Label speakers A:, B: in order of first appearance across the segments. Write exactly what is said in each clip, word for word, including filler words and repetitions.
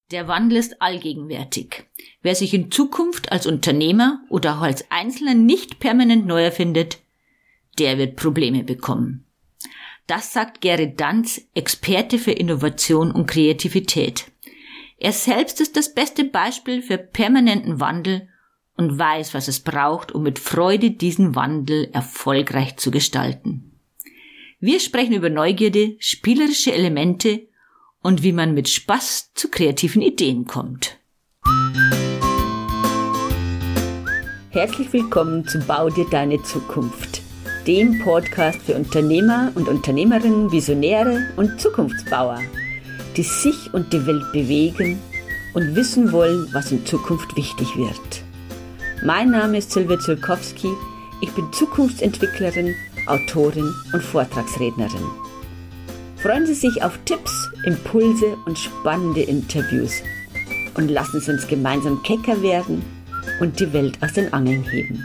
A: Der Wandel ist allgegenwärtig. Wer sich in Zukunft als Unternehmer oder auch als Einzelner nicht permanent neu erfindet, der wird Probleme bekommen. Das sagt Gerrit Danz, Experte für Innovation und Kreativität. Er selbst ist das beste Beispiel für permanenten Wandel und weiß, was es braucht, um mit Freude diesen Wandel erfolgreich zu gestalten. Wir sprechen über Neugierde, spielerische Elemente und wie man mit Spaß zu kreativen Ideen kommt. Herzlich willkommen zu Bau dir deine Zukunft, dem Podcast für Unternehmer und Unternehmerinnen, Visionäre und Zukunftsbauer, die sich und die Welt bewegen und wissen wollen, was in Zukunft wichtig wird. Mein Name ist Sylvia Ziolkowski, ich bin Zukunftsentwicklerin, Autorin und Vortragsrednerin. Freuen Sie sich auf Tipps, Impulse und spannende Interviews und lassen Sie uns gemeinsam kecker werden und die Welt aus den Angeln heben.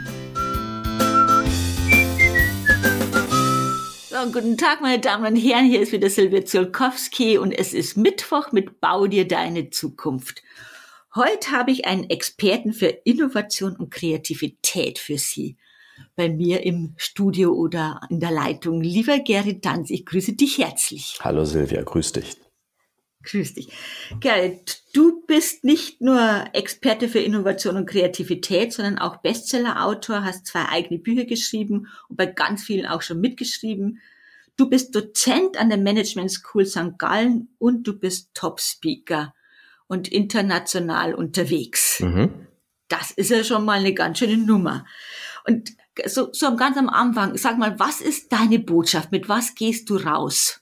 A: So, guten Tag, meine Damen und Herren, hier ist wieder Sylvia Ziolkowski und es ist Mittwoch mit Bau dir deine Zukunft. Heute habe ich einen Experten für Innovation und Kreativität für Sie bei mir im Studio oder in der Leitung. Lieber Gerrit Danz, ich grüße dich herzlich.
B: Hallo Sylvia, grüß dich.
A: Grüß dich. Gerrit, du bist nicht nur Experte für Innovation und Kreativität, sondern auch Bestsellerautor, hast zwei eigene Bücher geschrieben und bei ganz vielen auch schon mitgeschrieben. Du bist Dozent an der Management School Sankt Gallen und du bist Top-Speaker und international unterwegs. Mhm. Das ist ja schon mal eine ganz schöne Nummer. Und so, so ganz am Anfang, sag mal, was ist deine Botschaft? Mit was gehst du raus?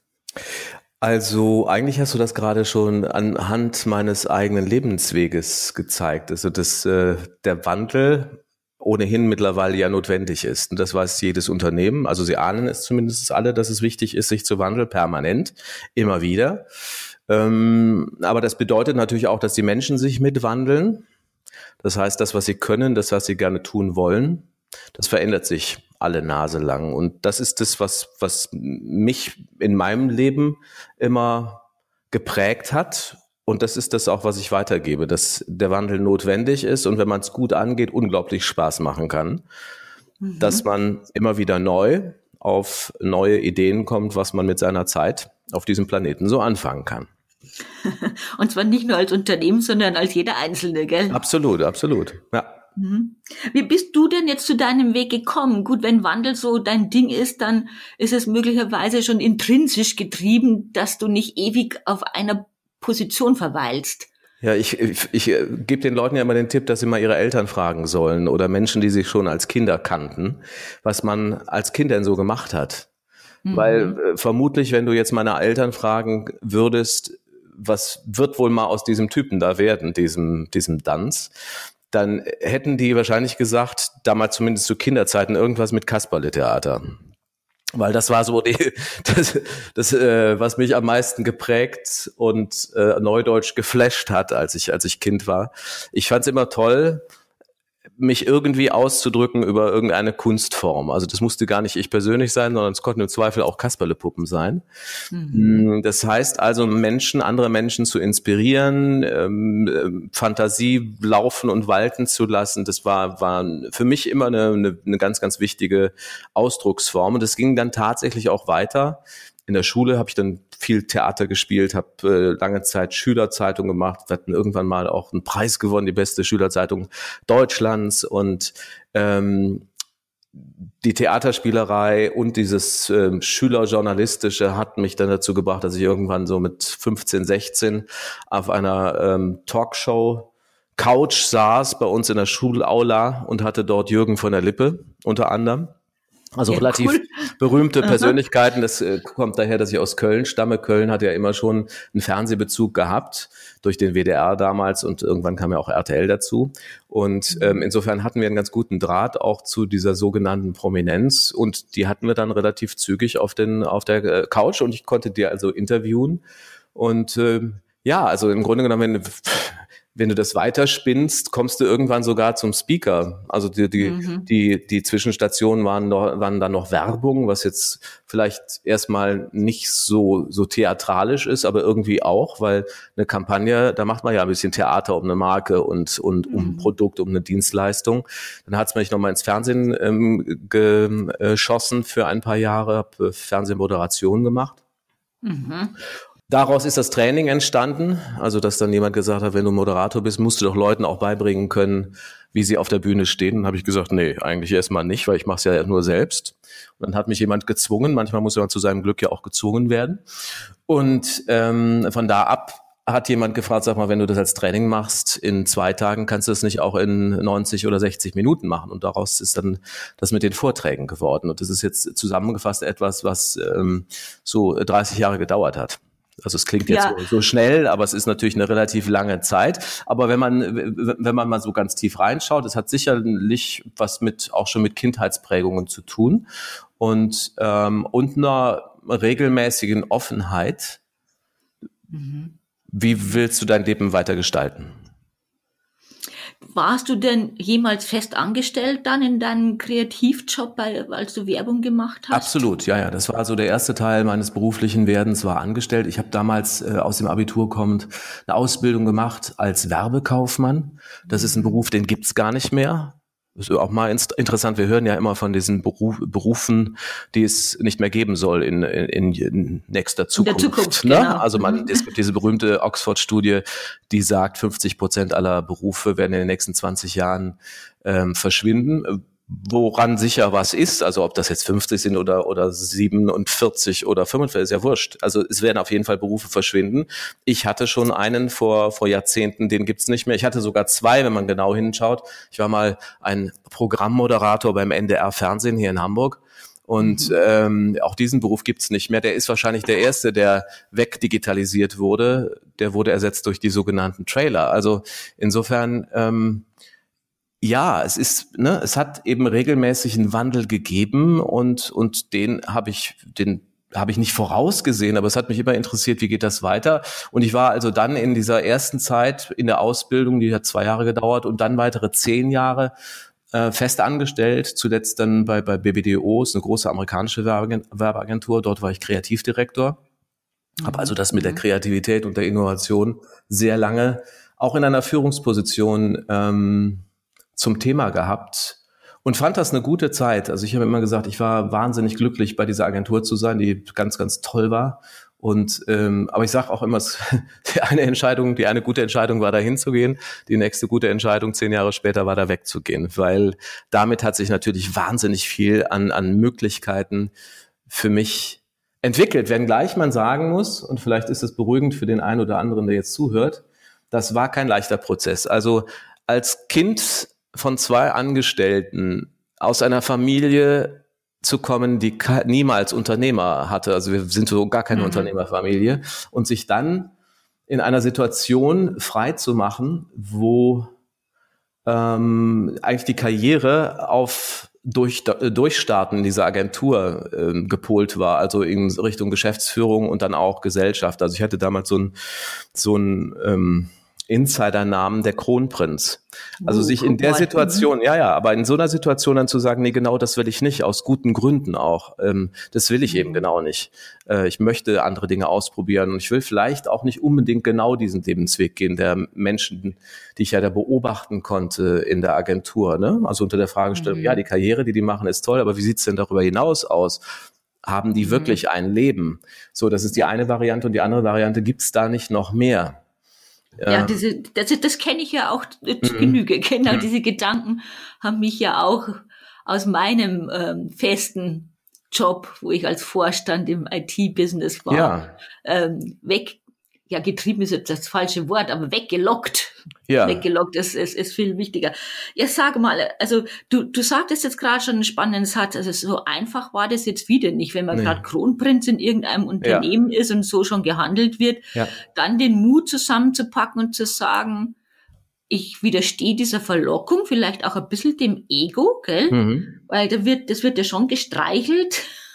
B: Also eigentlich hast du das gerade schon anhand meines eigenen Lebensweges gezeigt. Also dass äh, der Wandel ohnehin mittlerweile ja notwendig ist. Und das weiß jedes Unternehmen. Also sie ahnen es zumindest alle, dass es wichtig ist, sich zu wandeln, permanent, immer wieder. Ähm, aber das bedeutet natürlich auch, dass die Menschen sich mitwandeln. Das heißt, das, was sie können, das, was sie gerne tun wollen, das verändert sich alle Nase lang. Und das ist das, was, was mich in meinem Leben immer geprägt hat. Und das ist das auch, was ich weitergebe, dass der Wandel notwendig ist und wenn man es gut angeht, unglaublich Spaß machen kann. Mhm. Dass man immer wieder neu auf neue Ideen kommt, was man mit seiner Zeit auf diesem Planeten so anfangen kann.
A: Und zwar nicht nur als Unternehmen, sondern als jeder Einzelne, gell?
B: Absolut, absolut, ja.
A: Wie bist du denn jetzt zu deinem Weg gekommen? Gut, wenn Wandel so dein Ding ist, dann ist es möglicherweise schon intrinsisch getrieben, dass du nicht ewig auf einer Position verweilst.
B: Ja, ich, ich, ich äh, gebe den Leuten ja immer den Tipp, dass sie mal ihre Eltern fragen sollen oder Menschen, die sich schon als Kinder kannten, was man als Kind denn so gemacht hat. Mhm. Weil äh, vermutlich, wenn du jetzt meine Eltern fragen würdest, was wird wohl mal aus diesem Typen da werden, diesem, diesem Danz, dann hätten die wahrscheinlich gesagt, damals zumindest zu Kinderzeiten, irgendwas mit Kasperle-Theater. Weil das war so die, das, das äh, was mich am meisten geprägt und äh, neudeutsch geflasht hat, als ich als ich Kind war. Ich fand es immer toll, mich irgendwie auszudrücken über irgendeine Kunstform. Also das musste gar nicht ich persönlich sein, sondern es konnten im Zweifel auch Kasperlepuppen sein. Mhm. Das heißt also, Menschen, andere Menschen zu inspirieren, ähm, Fantasie laufen und walten zu lassen, das war, war für mich immer eine, eine, eine ganz, ganz wichtige Ausdrucksform. Und das ging dann tatsächlich auch weiter. In der Schule habe ich dann viel Theater gespielt, habe äh, lange Zeit Schülerzeitung gemacht. Wir hatten irgendwann mal auch einen Preis gewonnen, die beste Schülerzeitung Deutschlands. Und ähm, die Theaterspielerei und dieses äh, Schülerjournalistische hat mich dann dazu gebracht, dass ich irgendwann so mit fünfzehn, sechzehn auf einer ähm, Talkshow Couch saß bei uns in der Schulaula und hatte dort Jürgen von der Lippe unter anderem. Also ja, relativ cool. Berühmte Persönlichkeiten. Das äh, kommt daher, dass ich aus Köln stamme. Köln hat ja immer schon einen Fernsehbezug gehabt durch den W D R damals und irgendwann kam ja auch R T L dazu. Und ähm, insofern hatten wir einen ganz guten Draht auch zu dieser sogenannten Prominenz und die hatten wir dann relativ zügig auf den auf der äh, Couch und ich konnte die also interviewen. Und äh, ja, also im Grunde genommen, wenn du das weiterspinnst, kommst du irgendwann sogar zum Speaker. Also die, die, mhm. die, die Zwischenstationen waren, noch, waren dann noch Werbung, was jetzt vielleicht erstmal nicht so, so theatralisch ist, aber irgendwie auch, weil eine Kampagne, da macht man ja ein bisschen Theater um eine Marke und, und um ein Produkt, um eine Dienstleistung. Dann hat es mich nochmal ins Fernsehen ähm, geschossen für ein paar Jahre, habe Fernsehmoderation gemacht. Mhm. Daraus ist das Training entstanden, also dass dann jemand gesagt hat, wenn du Moderator bist, musst du doch Leuten auch beibringen können, wie sie auf der Bühne stehen. Dann habe ich gesagt, nee, eigentlich erstmal nicht, weil ich mache es ja nur selbst. Und dann hat mich jemand gezwungen, manchmal muss man zu seinem Glück ja auch gezwungen werden. Und ähm, von da ab hat jemand gefragt, sag mal, wenn du das als Training machst, in zwei Tagen kannst du das nicht auch in neunzig oder sechzig Minuten machen. Und daraus ist dann das mit den Vorträgen geworden. Und das ist jetzt zusammengefasst etwas, was ähm, so dreißig Jahre gedauert hat. Also es klingt jetzt ja. so, so schnell, aber es ist natürlich eine relativ lange Zeit. Aber wenn man, wenn man mal so ganz tief reinschaut, es hat sicherlich was mit, auch schon mit Kindheitsprägungen zu tun und, ähm, und einer regelmäßigen Offenheit. Mhm. Wie willst du dein Leben weiter gestalten?
C: Warst du denn jemals fest angestellt dann in deinem Kreativjob, als du Werbung gemacht hast?
B: Absolut, ja, ja. Das war so der erste Teil meines beruflichen Werdens, war angestellt. Ich habe damals äh, aus dem Abitur kommend eine Ausbildung gemacht als Werbekaufmann. Das ist ein Beruf, den gibt's gar nicht mehr. Das ist auch mal interessant, wir hören ja immer von diesen Beruf, Berufen, die es nicht mehr geben soll in, in, in nächster Zukunft. In der Zukunft, ne? Genau. Also man, es gibt diese berühmte Oxford-Studie, die sagt, fünfzig Prozent aller Berufe werden in den nächsten zwanzig Jahren ähm, verschwinden. Woran sicher was ist, also ob das jetzt fünfzig sind oder oder siebenundvierzig oder fünfundvierzig, ist ja wurscht. Also es werden auf jeden Fall Berufe verschwinden. Ich hatte schon einen vor vor Jahrzehnten, den gibt's nicht mehr. Ich hatte sogar zwei, wenn man genau hinschaut. Ich war mal ein Programmmoderator beim N D R Fernsehen hier in Hamburg. Und ähm, auch diesen Beruf gibt's nicht mehr. Der ist wahrscheinlich der erste, der wegdigitalisiert wurde. Der wurde ersetzt durch die sogenannten Trailer. Also insofern ähm, ja, es ist, ne, es hat eben regelmäßig einen Wandel gegeben und und den habe ich, den habe ich nicht vorausgesehen, aber es hat mich immer interessiert, wie geht das weiter? Und ich war also dann in dieser ersten Zeit in der Ausbildung, die hat zwei Jahre gedauert und dann weitere zehn Jahre äh, fest angestellt. Zuletzt dann bei bei B B D O, ist eine große amerikanische Werbeagentur. Dort war ich Kreativdirektor. Mhm. Habe also das mit der Kreativität und der Innovation sehr lange auch in einer Führungsposition ähm, zum Thema gehabt und fand das eine gute Zeit. Also ich habe immer gesagt, ich war wahnsinnig glücklich, bei dieser Agentur zu sein, die ganz, ganz toll war. Und ähm, aber ich sage auch immer, die eine Entscheidung, die eine gute Entscheidung war, da hinzugehen. Die nächste gute Entscheidung zehn Jahre später war, da wegzugehen, weil damit hat sich natürlich wahnsinnig viel an an Möglichkeiten für mich entwickelt. Wenngleich man sagen muss, und vielleicht ist es beruhigend für den einen oder anderen, der jetzt zuhört, das war kein leichter Prozess. Also als Kind von zwei Angestellten aus einer Familie zu kommen, die niemals Unternehmer hatte, also wir sind so gar keine mhm. Unternehmerfamilie, und sich dann in einer Situation frei zu machen, wo ähm, eigentlich die Karriere auf durch, Durchstarten in dieser Agentur ähm, gepolt war, also in Richtung Geschäftsführung und dann auch Gesellschaft. Also ich hatte damals so ein so ein ähm, Insider-Namen der Kronprinz. Also oh, sich in der Situation, ja, ja, aber in so einer Situation dann zu sagen, nee, genau das will ich nicht, aus guten Gründen auch. Ähm, das will ich eben genau nicht. Äh, ich möchte andere Dinge ausprobieren und ich will vielleicht auch nicht unbedingt genau diesen Lebensweg gehen, der Menschen, die ich ja da beobachten konnte in der Agentur, ne? Also unter der Fragestellung, mhm. ja, die Karriere, die die machen, ist toll, aber wie sieht's denn darüber hinaus aus? Haben die mhm. wirklich ein Leben? So, das ist die eine Variante, und die andere Variante, gibt's da nicht noch mehr?
C: Ja, diese, das, das kenne ich ja auch zu Genüge. Genau, diese Gedanken haben mich ja auch aus meinem ähm, festen Job, wo ich als Vorstand im I T-Business war, ja. ähm, weg, ja, getrieben ist jetzt das falsche Wort, aber weggelockt. Ja. Weggelockt ist, ist, ist viel wichtiger. Ja, sag mal, also du, du sagtest jetzt gerade schon einen spannenden Satz, also so einfach war das jetzt wieder nicht, wenn man nee. gerade Kronprinz in irgendeinem Unternehmen ja. ist und so schon gehandelt wird, ja. dann den Mut zusammenzupacken und zu sagen, ich widerstehe dieser Verlockung, vielleicht auch ein bisschen dem Ego, gell? Mhm. Weil da wird, das wird ja schon gestreichelt.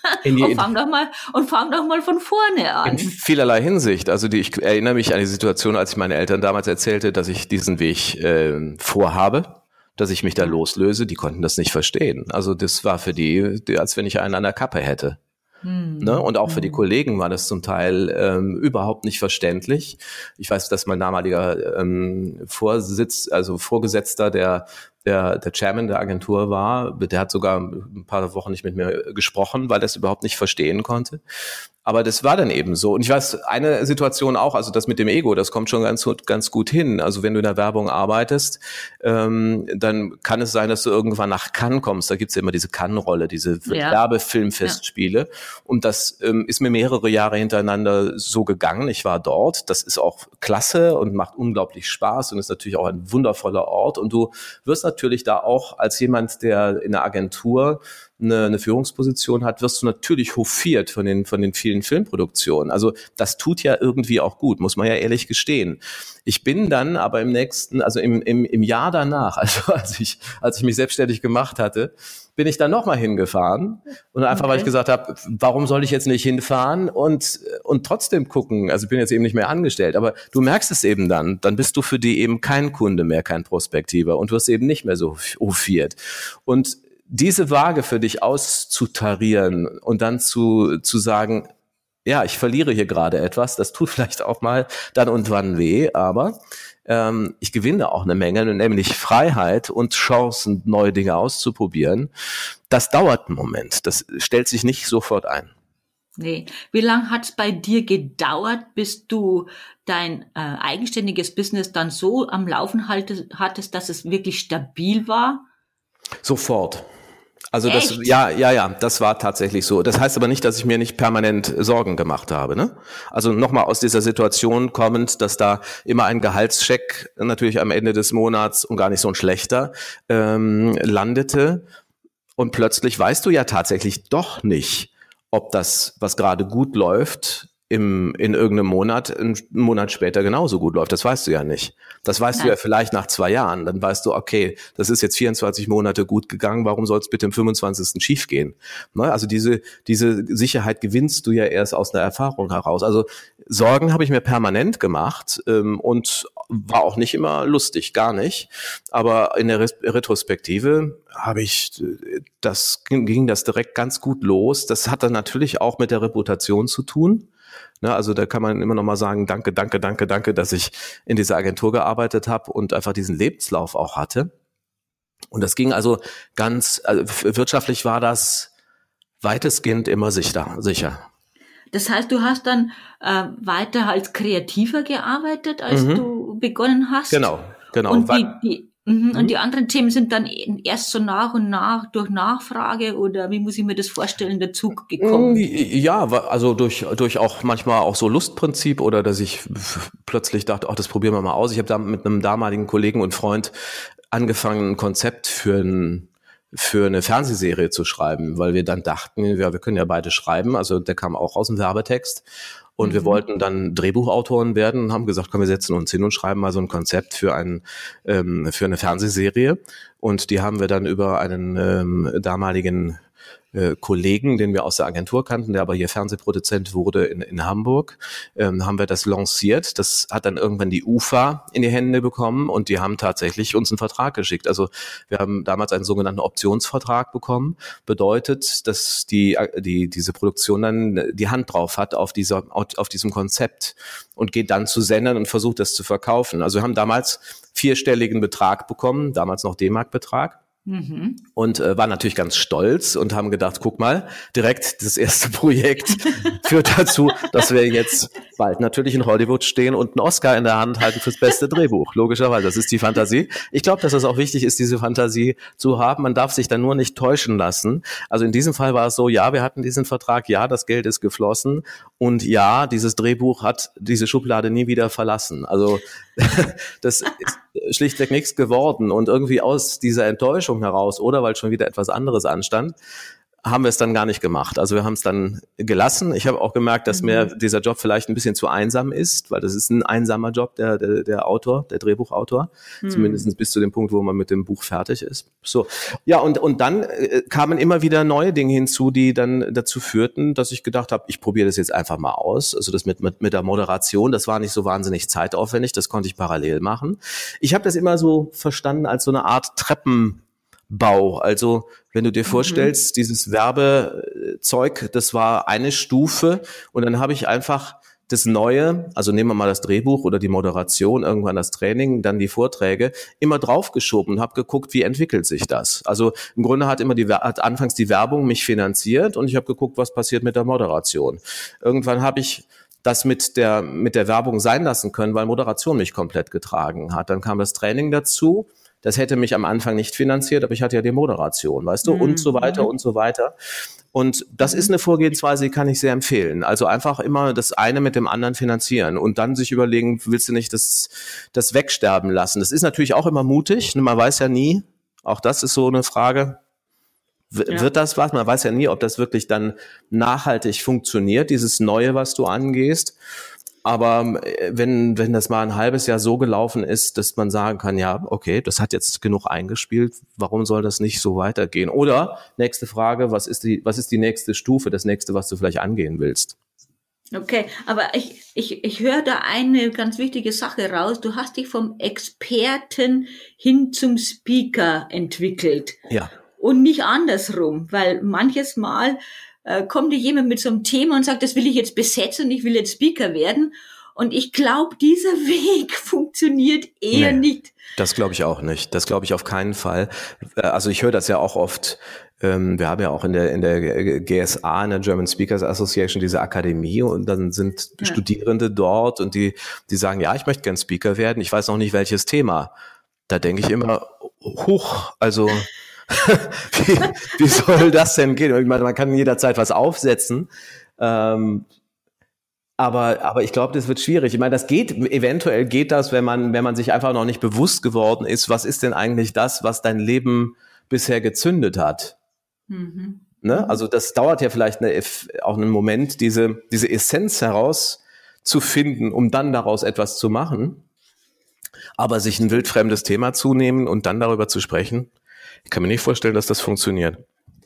B: In
C: und fang doch mal und fang doch mal von vorne an.
B: In vielerlei Hinsicht. Also die, ich erinnere mich an die Situation, als ich meinen Eltern damals erzählte, dass ich diesen Weg äh, vorhabe, dass ich mich da loslöse. Die konnten das nicht verstehen. Also das war für die, die als wenn ich einen an der Kappe hätte. Hm. Ne? Und auch für die Kollegen war das zum Teil ähm, überhaupt nicht verständlich. Ich weiß, dass mein damaliger ähm, Vorsitz, also Vorgesetzter, der Der, der Chairman der Agentur war, der hat sogar ein paar Wochen nicht mit mir gesprochen, weil er es überhaupt nicht verstehen konnte. Aber das war dann eben so. Und ich weiß, eine Situation auch, also das mit dem Ego, das kommt schon ganz, ganz gut hin. Also wenn du in der Werbung arbeitest, ähm, dann kann es sein, dass du irgendwann nach Cannes kommst. Da gibt's ja immer diese Cannes-Rolle, diese ja. Werbefilmfestspiele. Ja. Und das ähm, ist mir mehrere Jahre hintereinander so gegangen. Ich war dort. Das ist auch klasse und macht unglaublich Spaß und ist natürlich auch ein wundervoller Ort. Und du wirst natürlich da auch als jemand, der in der Agentur eine, eine Führungsposition hat, wirst du natürlich hofiert von den, von den vielen Filmproduktionen. Also das tut ja irgendwie auch gut, muss man ja ehrlich gestehen. Ich bin dann aber im nächsten, also im, im, im Jahr danach, also als ich, als ich mich selbstständig gemacht hatte, bin ich dann nochmal hingefahren und einfach, okay. weil ich gesagt habe, warum soll ich jetzt nicht hinfahren und, und trotzdem gucken? Also ich bin jetzt eben nicht mehr angestellt, aber du merkst es eben dann, dann bist du für die eben kein Kunde mehr, kein Prospektiver und wirst eben nicht mehr so hofiert. Und diese Waage für dich auszutarieren und dann zu, zu sagen, ja, ich verliere hier gerade etwas, das tut vielleicht auch mal dann und wann weh, aber ähm, ich gewinne auch eine Menge, nämlich Freiheit und Chancen, neue Dinge auszuprobieren. Das dauert einen Moment, das stellt sich nicht sofort ein.
C: Nee. Wie lange hat es bei dir gedauert, bis du dein äh, eigenständiges Business dann so am Laufen halte, hattest, dass es wirklich stabil war?
B: Sofort. Also das, Echt? ja, ja, ja, das war tatsächlich so. Das heißt aber nicht, dass ich mir nicht permanent Sorgen gemacht habe, ne? Also nochmal aus dieser Situation kommend, dass da immer ein Gehaltscheck natürlich am Ende des Monats und gar nicht so ein schlechter ähm, landete. Und plötzlich weißt du ja tatsächlich doch nicht, ob das, was gerade gut läuft, im, in irgendeinem Monat, einen Monat später genauso gut läuft. Das weißt du ja nicht. Das weißt Nein. du ja vielleicht nach zwei Jahren. Dann weißt du, okay, das ist jetzt vierundzwanzig Monate gut gegangen, warum soll es bitte im fünfundzwanzigsten schief gehen? Ne? Also diese, diese Sicherheit gewinnst du ja erst aus einer Erfahrung heraus. Also Sorgen habe ich mir permanent gemacht ähm, und war auch nicht immer lustig, gar nicht. Aber in der Retrospektive habe ich, das ging das direkt ganz gut los. Das hat dann natürlich auch mit der Reputation zu tun. Ne, also da kann man immer noch mal sagen, danke, danke, danke, danke, dass ich in dieser Agentur gearbeitet habe und einfach diesen Lebenslauf auch hatte. Und das ging also ganz, also wirtschaftlich war das weitestgehend immer sicher. sicher.
C: Das heißt, du hast dann äh, weiter als Kreativer gearbeitet, als mhm. du begonnen hast?
B: Genau, genau.
C: Und die, die Mhm. Und die anderen Themen sind dann erst so nach und nach durch Nachfrage oder wie muss ich mir das vorstellen, der Zug gekommen?
B: Ja, also durch durch auch manchmal auch so Lustprinzip oder dass ich plötzlich dachte, ach, das probieren wir mal aus. Ich habe da mit einem damaligen Kollegen und Freund angefangen, ein Konzept für ein für eine Fernsehserie zu schreiben, weil wir dann dachten, ja, wir können ja beide schreiben. Also der kam auch aus dem Werbetext. Und mhm. wir wollten dann Drehbuchautoren werden und haben gesagt, komm, wir setzen uns hin und schreiben mal so ein Konzept für ein ähm, für eine Fernsehserie. Und die haben wir dann über einen ähm, damaligen äh, Kollegen, den wir aus der Agentur kannten, der aber hier Fernsehproduzent wurde in, in Hamburg, ähm, haben wir das lanciert. Das hat dann irgendwann die U F A in die Hände bekommen und die haben tatsächlich uns einen Vertrag geschickt. Also wir haben damals einen sogenannten Optionsvertrag bekommen. Bedeutet, dass die, die diese Produktion dann die Hand drauf hat auf dieser auf diesem Konzept und geht dann zu Sendern und versucht das zu verkaufen. Also wir haben damals vierstelligen Betrag bekommen, damals noch D-Mark-Betrag. Mhm. Und äh, waren natürlich ganz stolz und haben gedacht, guck mal, direkt das erste Projekt führt dazu, dass wir jetzt bald natürlich in Hollywood stehen und einen Oscar in der Hand halten fürs beste Drehbuch. Logischerweise, das ist die Fantasie. Ich glaube, dass es auch wichtig ist, diese Fantasie zu haben. Man darf sich dann nur nicht täuschen lassen. Also in diesem Fall war es so, ja, wir hatten diesen Vertrag, ja, das Geld ist geflossen und ja, dieses Drehbuch hat diese Schublade nie wieder verlassen. Also das ist schlichtweg nichts geworden und irgendwie aus dieser Enttäuschung heraus oder weil schon wieder etwas anderes anstand, haben wir es dann gar nicht gemacht. Also wir haben es dann gelassen. Ich habe auch gemerkt, dass mhm. mir dieser Job vielleicht ein bisschen zu einsam ist, weil das ist ein einsamer Job, der der, der Autor, der Drehbuchautor, mhm. zumindest bis zu dem Punkt, wo man mit dem Buch fertig ist. So, ja, und und dann äh, kamen immer wieder neue Dinge hinzu, die dann dazu führten, dass ich gedacht habe, ich probiere das jetzt einfach mal aus. Also das mit mit mit der Moderation, das war nicht so wahnsinnig zeitaufwendig, das konnte ich parallel machen. Ich habe das immer so verstanden als so eine Art Treppen Bau. Also wenn du dir vorstellst, mhm. dieses Werbezeug, das war eine Stufe und dann habe ich einfach das Neue, also nehmen wir mal das Drehbuch oder die Moderation, irgendwann das Training, dann die Vorträge, immer draufgeschoben und habe geguckt, wie entwickelt sich das. Also im Grunde hat immer die hat anfangs die Werbung mich finanziert und ich habe geguckt, was passiert mit der Moderation. Irgendwann habe ich das mit der mit der Werbung sein lassen können, weil Moderation mich komplett getragen hat. Dann kam das Training dazu. Das hätte mich am Anfang nicht finanziert, aber ich hatte ja die Moderation, weißt du, mhm. und so weiter und so weiter. Und das ist eine Vorgehensweise, die kann ich sehr empfehlen. Also einfach immer das eine mit dem anderen finanzieren und dann sich überlegen, willst du nicht das, das wegsterben lassen? Das ist natürlich auch immer mutig, man weiß ja nie, auch das ist so eine Frage, w- ja. wird das was? Man weiß ja nie, ob das wirklich dann nachhaltig funktioniert, dieses Neue, was du angehst. Aber wenn wenn das mal ein halbes Jahr so gelaufen ist, dass man sagen kann, ja, okay, das hat jetzt genug eingespielt, warum soll das nicht so weitergehen? Oder, nächste Frage, was ist die was ist die nächste Stufe, das nächste, was du vielleicht angehen willst?
C: Okay, aber ich ich ich höre da eine ganz wichtige Sache raus. Du hast dich vom Experten hin zum Speaker entwickelt.
B: Ja.
C: Und nicht andersrum, weil manches Mal kommt dir jemand mit so einem Thema und sagt, das will ich jetzt besetzen und ich will jetzt Speaker werden. Und ich glaube, dieser Weg funktioniert eher nee, nicht.
B: Das glaube ich auch nicht. Das glaube ich auf keinen Fall. Also ich höre das ja auch oft. Wir haben ja auch in der in der G S A, in der German Speakers Association, diese Akademie und dann sind ja. Studierende dort und die die sagen, ja, ich möchte gern Speaker werden. Ich weiß noch nicht, welches Thema. Da denke ich immer, huch, also wie, wie soll das denn gehen? Ich meine, man kann jederzeit was aufsetzen, ähm, aber aber ich glaube, das wird schwierig. Ich meine, das geht eventuell geht das, wenn man wenn man sich einfach noch nicht bewusst geworden ist, was ist denn eigentlich das, was dein Leben bisher gezündet hat? Mhm. Ne? Also das dauert ja vielleicht eine, auch einen Moment, diese diese Essenz herauszufinden, um dann daraus etwas zu machen. Aber sich ein wildfremdes Thema zunehmen und dann darüber zu sprechen, ich kann mir nicht vorstellen, dass das funktioniert.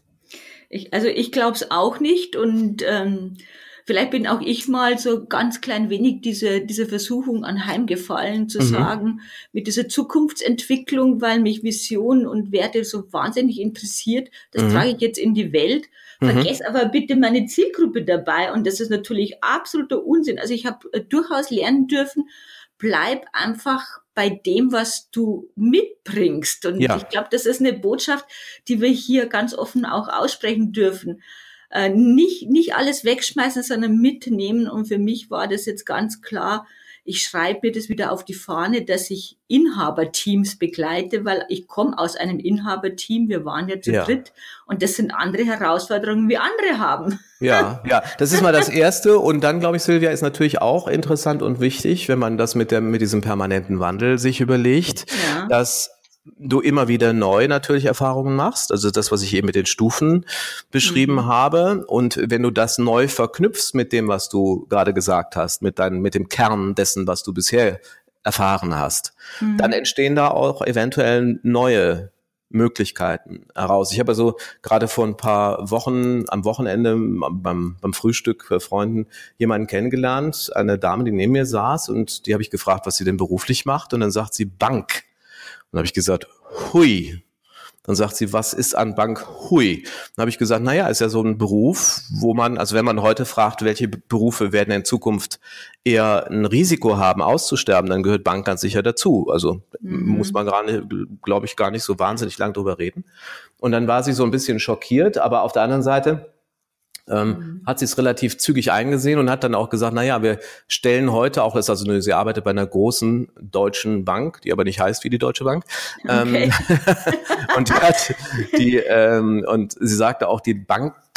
C: Ich, also ich glaube es auch nicht und ähm, vielleicht bin auch ich mal so ganz klein wenig diese diese Versuchung anheimgefallen, zu mhm. sagen, mit dieser Zukunftsentwicklung, weil mich Vision und Werte so wahnsinnig interessiert, das mhm. trage ich jetzt in die Welt. Vergess mhm. aber bitte meine Zielgruppe dabei und das ist natürlich absoluter Unsinn. Also ich habe äh, durchaus lernen dürfen, bleib einfach bei dem, was du mitbringst. Und ja. ich glaube, das ist eine Botschaft, die wir hier ganz offen auch aussprechen dürfen. Äh, nicht, nicht alles wegschmeißen, sondern mitnehmen. Und für mich war das jetzt ganz klar, ich schreibe mir das wieder auf die Fahne, dass ich Inhaberteams begleite, weil ich komme aus einem Inhaberteam, wir waren ja zu ja. dritt und das sind andere Herausforderungen, wie andere haben.
B: Ja, ja, das ist mal das Erste und dann, glaube ich, Silvia, ist natürlich auch interessant und wichtig, wenn man das mit der mit diesem permanenten Wandel sich überlegt, ja. dass du immer wieder neu natürlich Erfahrungen machst, also das, was ich eben mit den Stufen beschrieben mhm. habe und wenn du das neu verknüpfst mit dem, was du gerade gesagt hast, mit deinem, mit dem Kern dessen, was du bisher erfahren hast, mhm. dann entstehen da auch eventuell neue Möglichkeiten heraus. Ich habe also gerade vor ein paar Wochen am Wochenende beim, beim Frühstück für Freunden jemanden kennengelernt, eine Dame, die neben mir saß und die habe ich gefragt, was sie denn beruflich macht und dann sagt sie Bank. Dann habe ich gesagt, hui. Dann sagt sie, was ist an Bank hui? Dann habe ich gesagt, naja, ist ja so ein Beruf, wo man, also wenn man heute fragt, welche Berufe werden in Zukunft eher ein Risiko haben, auszusterben, dann gehört Bank ganz sicher dazu. Also mhm. muss man gerade, glaube ich, gar nicht so wahnsinnig lang drüber reden. Und dann war sie so ein bisschen schockiert, aber auf der anderen Seite ähm, mhm. hat sie es relativ zügig eingesehen und hat dann auch gesagt, naja, wir stellen heute auch, das ist also, sie arbeitet bei einer großen deutschen Bank, die aber nicht heißt wie die Deutsche Bank. Okay. Ähm, und die hat die, ähm, und sie sagte auch, die Bank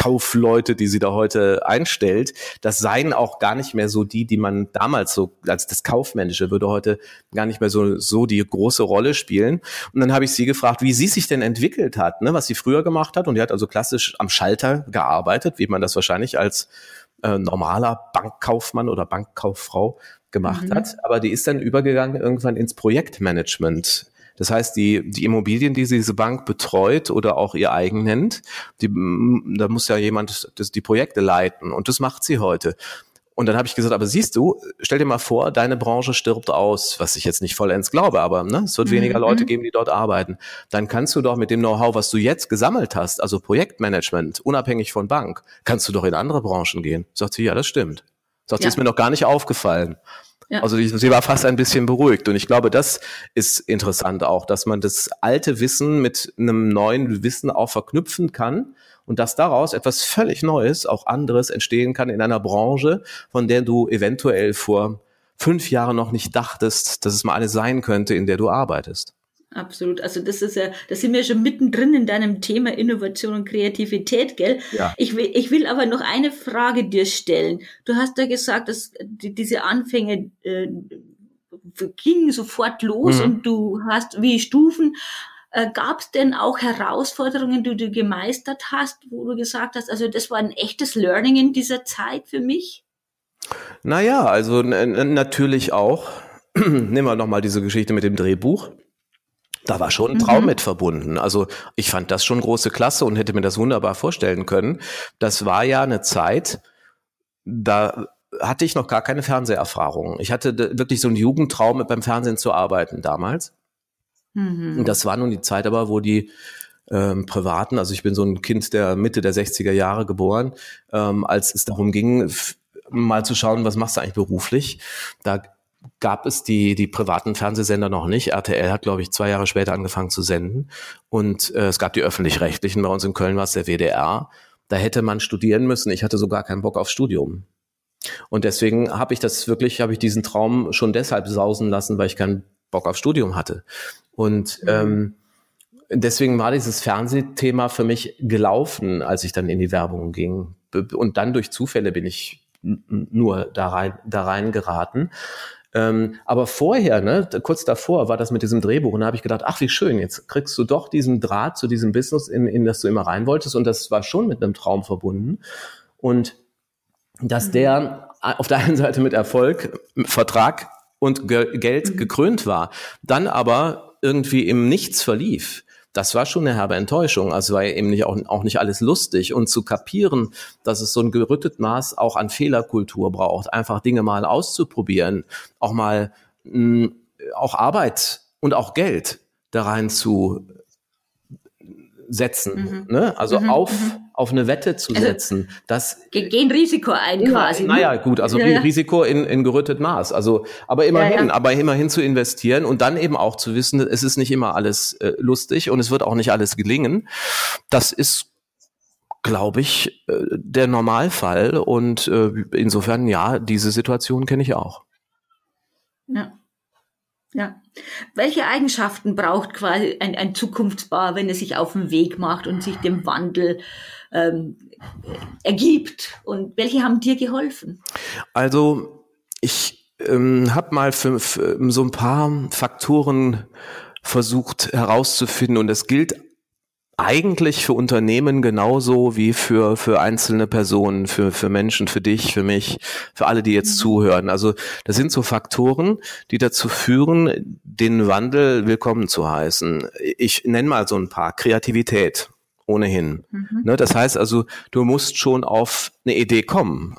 B: Kaufleute, die sie da heute einstellt, das seien auch gar nicht mehr so die, die man damals so als das Kaufmännische würde heute gar nicht mehr so so die große Rolle spielen. Und dann habe ich sie gefragt, wie sie sich denn entwickelt hat, ne, was sie früher gemacht hat. Und die hat also klassisch am Schalter gearbeitet, wie man das wahrscheinlich als äh, normaler Bankkaufmann oder Bankkauffrau gemacht mhm. hat. Aber die ist dann übergegangen irgendwann ins Projektmanagement. Das heißt, die, die Immobilien, die diese Bank betreut oder auch ihr eigen nennt, die, da muss ja jemand das, die Projekte leiten und das macht sie heute. Und dann habe ich gesagt, aber siehst du, stell dir mal vor, deine Branche stirbt aus, was ich jetzt nicht vollends glaube, aber ne, es wird mhm. weniger Leute geben, die dort arbeiten. Dann kannst du doch mit dem Know-how, was du jetzt gesammelt hast, also Projektmanagement, unabhängig von Bank, kannst du doch in andere Branchen gehen. Sagt sie, ja, das stimmt. Sagt sie, ja. Ist mir noch gar nicht aufgefallen. Ja. Also die, sie war fast ein bisschen beruhigt und ich glaube, das ist interessant auch, dass man das alte Wissen mit einem neuen Wissen auch verknüpfen kann und dass daraus etwas völlig Neues, auch anderes entstehen kann in einer Branche, von der du eventuell vor fünf Jahren noch nicht dachtest, dass es mal eine sein könnte, in der du arbeitest.
C: Absolut. Also das ist ja, da sind wir schon mittendrin in deinem Thema Innovation und Kreativität, gell? Ja. Ich will, ich will aber noch eine Frage dir stellen. Du hast ja gesagt, dass die, diese Anfänge äh, gingen sofort los mhm. und du hast wie Stufen. Äh, gab es denn auch Herausforderungen, die du gemeistert hast, wo du gesagt hast, also das war ein echtes Learning in dieser Zeit für mich?
B: Naja, also n- natürlich auch. Nehmen wir nochmal diese Geschichte mit dem Drehbuch. Da war schon ein Traum mhm. mit verbunden. Also ich fand das schon große Klasse und hätte mir das wunderbar vorstellen können. Das war ja eine Zeit, da hatte ich noch gar keine Fernseherfahrung. Ich hatte wirklich so einen Jugendtraum, beim Fernsehen zu arbeiten damals. Mhm. Und das war nun die Zeit aber, wo die ähm, Privaten, also ich bin so ein Kind der Mitte der sechziger Jahre geboren, ähm, als es darum ging, f- mal zu schauen, was machst du eigentlich beruflich, da gab es die die privaten Fernsehsender noch nicht. R T L hat, glaube ich, zwei Jahre später angefangen zu senden. Und äh, es gab die Öffentlich-Rechtlichen. Bei uns in Köln war es der W D R. Da hätte man studieren müssen. Ich hatte so gar keinen Bock auf Studium. Und deswegen habe ich das wirklich, habe ich diesen Traum schon deshalb sausen lassen, weil ich keinen Bock auf Studium hatte. Und ähm, deswegen war dieses Fernsehthema für mich gelaufen, als ich dann in die Werbung ging. Und dann durch Zufälle bin ich nur da rein, da rein geraten. Ähm, aber vorher, ne, kurz davor war das mit diesem Drehbuch und da habe ich gedacht, ach wie schön, jetzt kriegst du doch diesen Draht zu diesem Business, in, in das du immer rein wolltest und das war schon mit einem Traum verbunden und dass mhm. der auf der einen Seite mit Erfolg, Vertrag und Ge- Geld mhm. gekrönt war, dann aber irgendwie im Nichts verlief. Das war schon eine herbe Enttäuschung. Also war eben nicht auch, auch nicht alles lustig. Und zu kapieren, dass es so ein gerüttet Maß auch an Fehlerkultur braucht, einfach Dinge mal auszuprobieren, auch mal mh, auch Arbeit und auch Geld da rein zu setzen, mhm. ne? Also mhm. auf mhm. auf eine Wette zu also setzen. Das
C: gehen Risiko ein quasi.
B: Naja, gut, also ja, ja. Risiko in, in gerüttet Maß. Also, aber immerhin, ja, ja. aber immerhin zu investieren und dann eben auch zu wissen, es ist nicht immer alles äh, lustig und es wird auch nicht alles gelingen. Das ist, glaube ich, äh, der Normalfall und äh, insofern, ja, diese Situation kenne ich auch.
C: Ja. Ja. Welche Eigenschaften braucht quasi ein, ein Zukunftsbauer, wenn er sich auf den Weg macht und sich dem Wandel ähm, ergibt? Und welche haben dir geholfen?
B: Also ich ähm, habe mal für, für so ein paar Faktoren versucht herauszufinden und es gilt eigentlich für Unternehmen genauso wie für für einzelne Personen, für für Menschen, für dich, für mich, für alle, die jetzt mhm. zuhören. Also das sind so Faktoren, die dazu führen, den Wandel willkommen zu heißen. Ich nenne mal so ein paar. Kreativität, ohnehin. Mhm. Ne, das heißt also, du musst schon auf eine Idee kommen.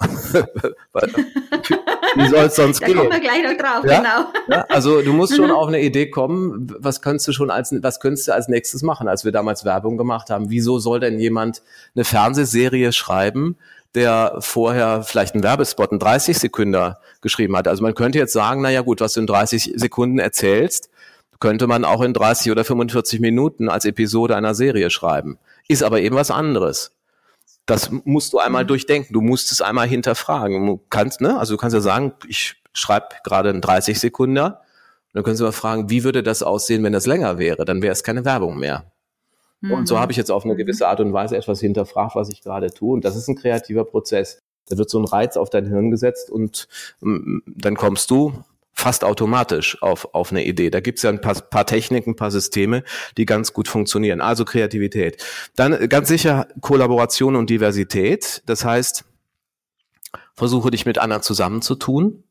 B: Wie soll es sonst
C: da
B: gehen?
C: Da kommen wir gleich noch drauf,
B: ja?
C: genau.
B: Ja, also du musst schon auf eine Idee kommen, was könntest du schon als, was könntest du als nächstes machen, als wir damals Werbung gemacht haben. Wieso soll denn jemand eine Fernsehserie schreiben, der vorher vielleicht einen Werbespot in dreißig Sekunden geschrieben hat? Also man könnte jetzt sagen, na ja gut, was du in dreißig Sekunden erzählst, könnte man auch in dreißig oder fünfundvierzig Minuten als Episode einer Serie schreiben. Ist aber eben was anderes. Das musst du einmal mhm. durchdenken. Du musst es einmal hinterfragen. Du kannst, ne? Also du kannst ja sagen, ich schreibe gerade in dreißig Sekunden. Und dann können Sie mal fragen, wie würde das aussehen, wenn das länger wäre? Dann wäre es keine Werbung mehr. Und so habe ich jetzt auf eine gewisse Art und Weise etwas hinterfragt, was ich gerade tue. Und das ist ein kreativer Prozess. Da wird so ein Reiz auf dein Hirn gesetzt und ähm, dann kommst du fast automatisch auf auf eine Idee. Da gibt's ja ein paar, paar Techniken, ein paar Systeme, die ganz gut funktionieren. Also Kreativität. Dann ganz sicher Kollaboration und Diversität. Das heißt, versuche dich mit anderen zusammenzutun.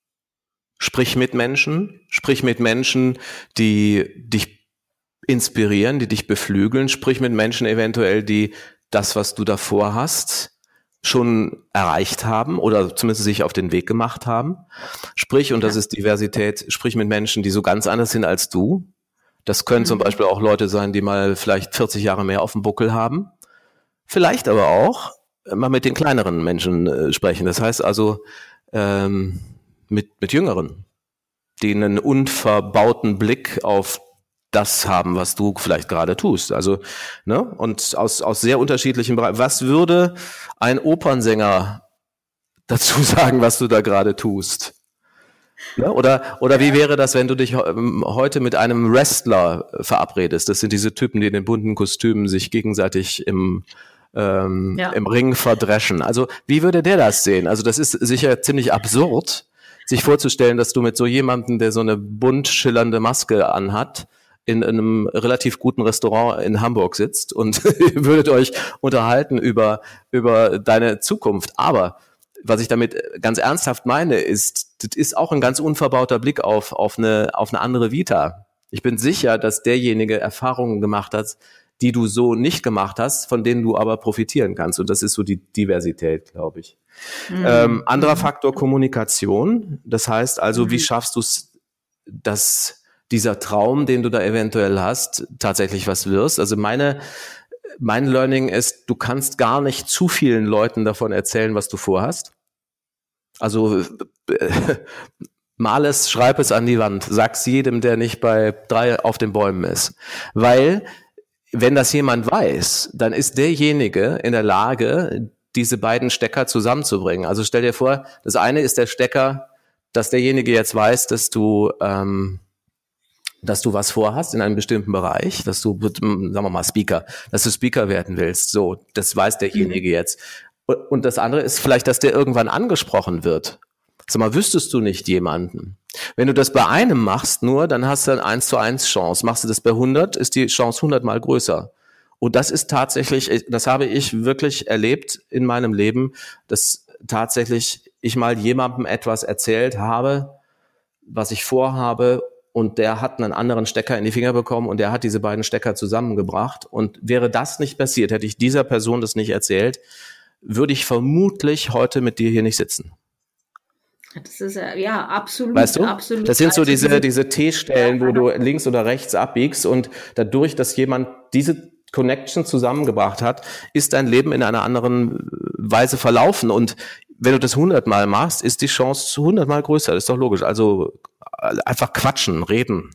B: Sprich mit Menschen. Sprich mit Menschen, die dich inspirieren, die dich beflügeln, sprich mit Menschen eventuell, die das, was du davor hast, schon erreicht haben oder zumindest sich auf den Weg gemacht haben. Sprich, und das ist Diversität, sprich mit Menschen, die so ganz anders sind als du. Das können mhm. zum Beispiel auch Leute sein, die mal vielleicht vierzig Jahre mehr auf dem Buckel haben. Vielleicht aber auch mal mit den kleineren Menschen äh, sprechen. Das heißt also ähm, mit, mit Jüngeren, die einen unverbauten Blick auf das haben, was du vielleicht gerade tust. Also, ne, und aus, aus sehr unterschiedlichen Bereichen. Was würde ein Opernsänger dazu sagen, was du da gerade tust? Ne? Oder, oder wie wäre das, wenn du dich heute mit einem Wrestler verabredest? Das sind diese Typen, die in den bunten Kostümen sich gegenseitig im, ähm, ja. im Ring verdreschen. Also, wie würde der das sehen? Also, das ist sicher ziemlich absurd, sich vorzustellen, dass du mit so jemandem, der so eine bunt schillernde Maske anhat, in einem relativ guten Restaurant in Hamburg sitzt und würdet euch unterhalten über, über deine Zukunft. Aber was ich damit ganz ernsthaft meine, ist, das ist auch ein ganz unverbauter Blick auf, auf eine, auf eine andere Vita. Ich bin sicher, dass derjenige Erfahrungen gemacht hat, die du so nicht gemacht hast, von denen du aber profitieren kannst. Und das ist so die Diversität, glaube ich. Mhm. Ähm, anderer Faktor, Kommunikation. Das heißt also, mhm. wie schaffst du es, dass dieser Traum, den du da eventuell hast, tatsächlich was wirst. Also meine, mein Learning ist, du kannst gar nicht zu vielen Leuten davon erzählen, was du vorhast. Also äh, mal es, schreib es an die Wand, sag's jedem, der nicht bei drei auf den Bäumen ist. Weil, wenn das jemand weiß, dann ist derjenige in der Lage, diese beiden Stecker zusammenzubringen. Also stell dir vor, das eine ist der Stecker, dass derjenige jetzt weiß, dass du ähm, dass du was vorhast in einem bestimmten Bereich, dass du, sagen wir mal, Speaker, dass du Speaker werden willst. So, das weiß derjenige mhm. jetzt. Und das andere ist vielleicht, dass der irgendwann angesprochen wird. Sag mal, wüsstest du nicht jemanden? Wenn du das bei einem machst nur, dann hast du eine eins zu eins Chance. Machst du das bei hundert, ist die Chance hundertmal größer. Und das ist tatsächlich, das habe ich wirklich erlebt in meinem Leben, dass tatsächlich ich mal jemandem etwas erzählt habe, was ich vorhabe, und der hat einen anderen Stecker in die Finger bekommen und der hat diese beiden Stecker zusammengebracht. Und wäre das nicht passiert, hätte ich dieser Person das nicht erzählt, würde ich vermutlich heute mit dir hier nicht sitzen.
C: Das ist ja absolut,
B: weißt du?
C: absolut.
B: Das sind so diese, diese T-Stellen, wo du links oder rechts abbiegst und dadurch, dass jemand diese Connection zusammengebracht hat, ist dein Leben in einer anderen Weise verlaufen. Und wenn du das hundertmal machst, ist die Chance zu hundertmal größer. Das ist doch logisch. Also einfach quatschen, reden.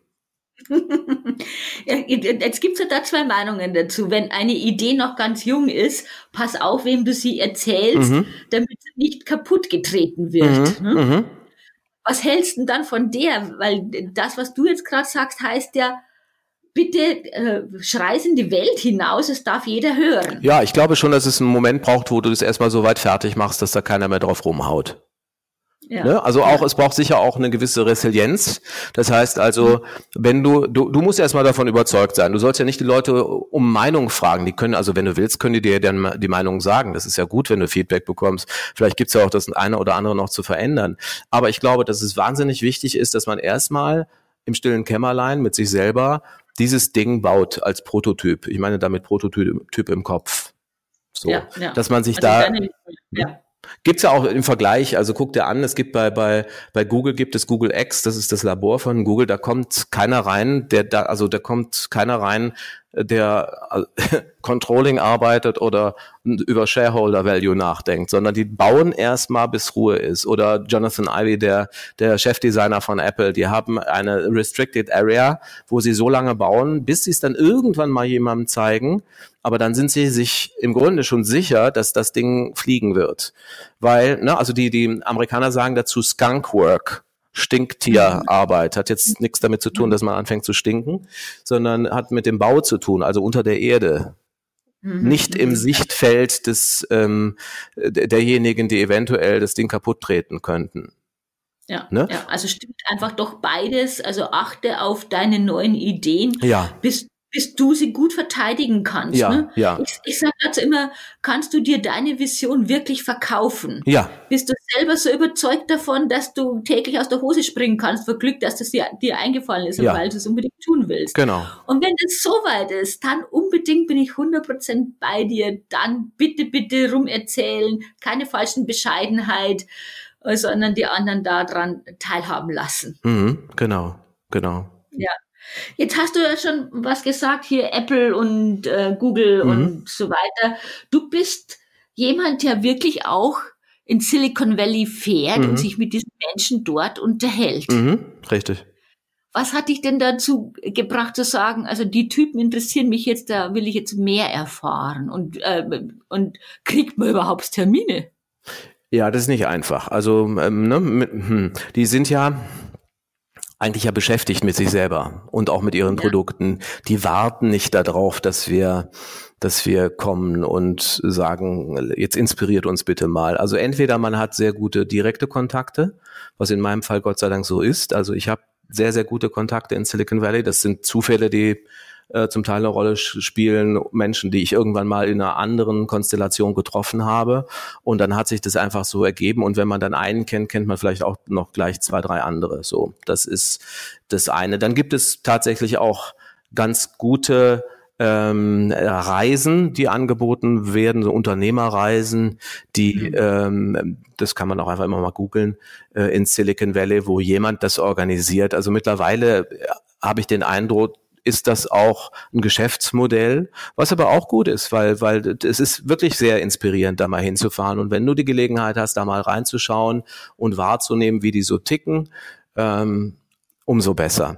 C: Ja, jetzt gibt es ja da zwei Meinungen dazu. Wenn eine Idee noch ganz jung ist, pass auf, wem du sie erzählst, mhm. damit sie nicht kaputt getreten wird. Mhm. Ne? Mhm. Was hältst du denn dann von der? Weil das, was du jetzt gerade sagst, heißt ja, bitte äh, schrei's in die Welt hinaus, es darf jeder hören.
B: Ja, ich glaube schon, dass es einen Moment braucht, wo du das erstmal so weit fertig machst, dass da keiner mehr drauf rumhaut. Ja. Ne? Also auch, ja. Es braucht sicher auch eine gewisse Resilienz. Das heißt also, wenn du, du, du musst erstmal davon überzeugt sein. Du sollst ja nicht die Leute um Meinung fragen. Die können, also wenn du willst, können die dir dann die Meinung sagen. Das ist ja gut, wenn du Feedback bekommst. Vielleicht gibt's ja auch das eine oder andere noch zu verändern. Aber ich glaube, dass es wahnsinnig wichtig ist, dass man erstmal im stillen Kämmerlein mit sich selber dieses Ding baut als Prototyp. Ich meine damit Prototyp im Kopf. So, ja, ja. Dass man sich also da... Deine, ja. Gibt's ja auch im Vergleich, also guck dir an, es gibt bei bei bei Google gibt es Google X, das ist das Labor von Google, da kommt keiner rein, der da also da kommt keiner rein, der also, Controlling arbeitet oder über Shareholder Value nachdenkt, sondern die bauen erstmal bis Ruhe ist. Oder Jonathan Ive, der der Chefdesigner von Apple, die haben eine Restricted Area, wo sie so lange bauen, bis sie es dann irgendwann mal jemandem zeigen. Aber dann sind sie sich im Grunde schon sicher, dass das Ding fliegen wird. Weil, ne, also die, die Amerikaner sagen dazu Skunkwork. Stinktierarbeit. Hat jetzt nichts damit zu tun, dass man anfängt zu stinken, sondern hat mit dem Bau zu tun, also unter der Erde. Nicht im Sichtfeld des ähm, derjenigen, die eventuell das Ding kaputt treten könnten.
C: Ja, ne? Ja, also stimmt einfach doch beides. Also achte auf deine neuen Ideen,
B: ja.
C: bis, bis du sie gut verteidigen kannst.
B: Ja,
C: ne?
B: ja.
C: Ich, ich sage dazu immer, kannst du dir deine Vision wirklich verkaufen?
B: Ja.
C: Bist du selber so überzeugt davon, dass du täglich aus der Hose springen kannst, vor Glück, dass das dir, dir eingefallen ist,
B: ja.
C: weil du es unbedingt tun willst.
B: Genau.
C: Und wenn das so weit ist, dann unbedingt bin ich hundert Prozent bei dir. Dann bitte, bitte rumerzählen, keine falschen Bescheidenheit, sondern die anderen daran teilhaben lassen.
B: Mhm, genau, genau.
C: Ja. Jetzt hast du ja schon was gesagt, hier Apple und äh, Google mhm. und so weiter. Du bist jemand, der wirklich auch in Silicon Valley fährt mhm. und sich mit diesen Menschen dort unterhält.
B: Mhm, richtig.
C: Was hat dich denn dazu gebracht zu sagen, also die Typen interessieren mich jetzt, da will ich jetzt mehr erfahren und, äh, und kriegt man überhaupt Termine?
B: Ja, das ist nicht einfach. Also ähm, ne, mit, hm, die sind ja eigentlich ja beschäftigt mit sich selber und auch mit ihren ja. Produkten. Die warten nicht darauf, dass wir, dass wir kommen und sagen, jetzt inspiriert uns bitte mal. Also entweder man hat sehr gute direkte Kontakte, was in meinem Fall Gott sei Dank so ist. Also ich habe sehr, sehr gute Kontakte in Silicon Valley. Das sind Zufälle, die äh, zum Teil eine Rolle spielen, Menschen, die ich irgendwann mal in einer anderen Konstellation getroffen habe. Und dann hat sich das einfach so ergeben. Und wenn man dann einen kennt, kennt man vielleicht auch noch gleich zwei, drei andere. So, das ist das eine. Dann gibt es tatsächlich auch ganz gute ähm, Reisen, die angeboten werden, so Unternehmerreisen, die, mhm. ähm, das kann man auch einfach immer mal googeln, äh, in Silicon Valley, wo jemand das organisiert. Also mittlerweile habe ich den Eindruck, ist das auch ein Geschäftsmodell, was aber auch gut ist, weil weil es ist wirklich sehr inspirierend, da mal hinzufahren. Und wenn du die Gelegenheit hast, da mal reinzuschauen und wahrzunehmen, wie die so ticken, ähm, umso besser.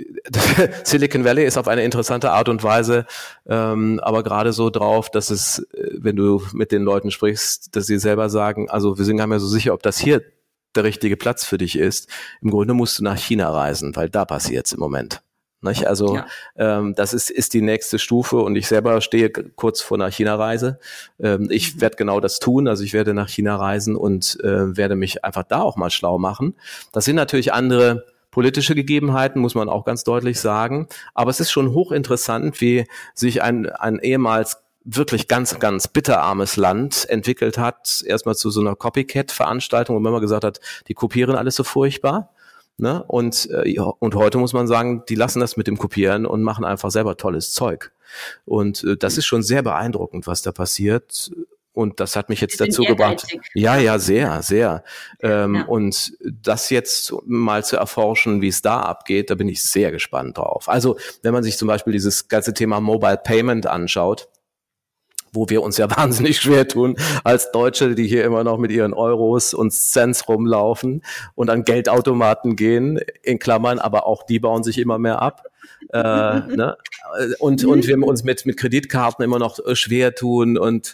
B: Silicon Valley ist auf eine interessante Art und Weise, ähm, aber gerade so drauf, dass es, wenn du mit den Leuten sprichst, dass sie selber sagen, also wir sind gar nicht mehr so sicher, ob das hier der richtige Platz für dich ist. Im Grunde musst du nach China reisen, weil da passiert's im Moment. Nicht? Also ja. ähm, das ist ist die nächste Stufe und ich selber stehe kurz vor einer China-Reise. Ähm, ich mhm. werde genau das tun, also ich werde nach China reisen und äh, werde mich einfach da auch mal schlau machen. Das sind natürlich andere politische Gegebenheiten, muss man auch ganz deutlich sagen, aber es ist schon hochinteressant, wie sich ein ein ehemals wirklich ganz, ganz bitterarmes Land entwickelt hat, erstmal zu so einer Copycat-Veranstaltung, wo man immer gesagt hat, die kopieren alles so furchtbar. Ne? Und, äh, und heute muss man sagen, die lassen das mit dem Kopieren und machen einfach selber tolles Zeug. Und äh, das ist schon sehr beeindruckend, was da passiert. Und das hat mich jetzt dazu gebracht. Ja, ja, sehr, sehr. Ähm, ja. Und das jetzt mal zu erforschen, wie es da abgeht, da bin ich sehr gespannt drauf. Also, wenn man sich zum Beispiel dieses ganze Thema Mobile Payment anschaut, wo wir uns ja wahnsinnig schwer tun als Deutsche, die hier immer noch mit ihren Euros und Cents rumlaufen und an Geldautomaten gehen, in Klammern, aber auch die bauen sich immer mehr ab. äh, ne? Und und wir uns mit mit Kreditkarten immer noch schwer tun und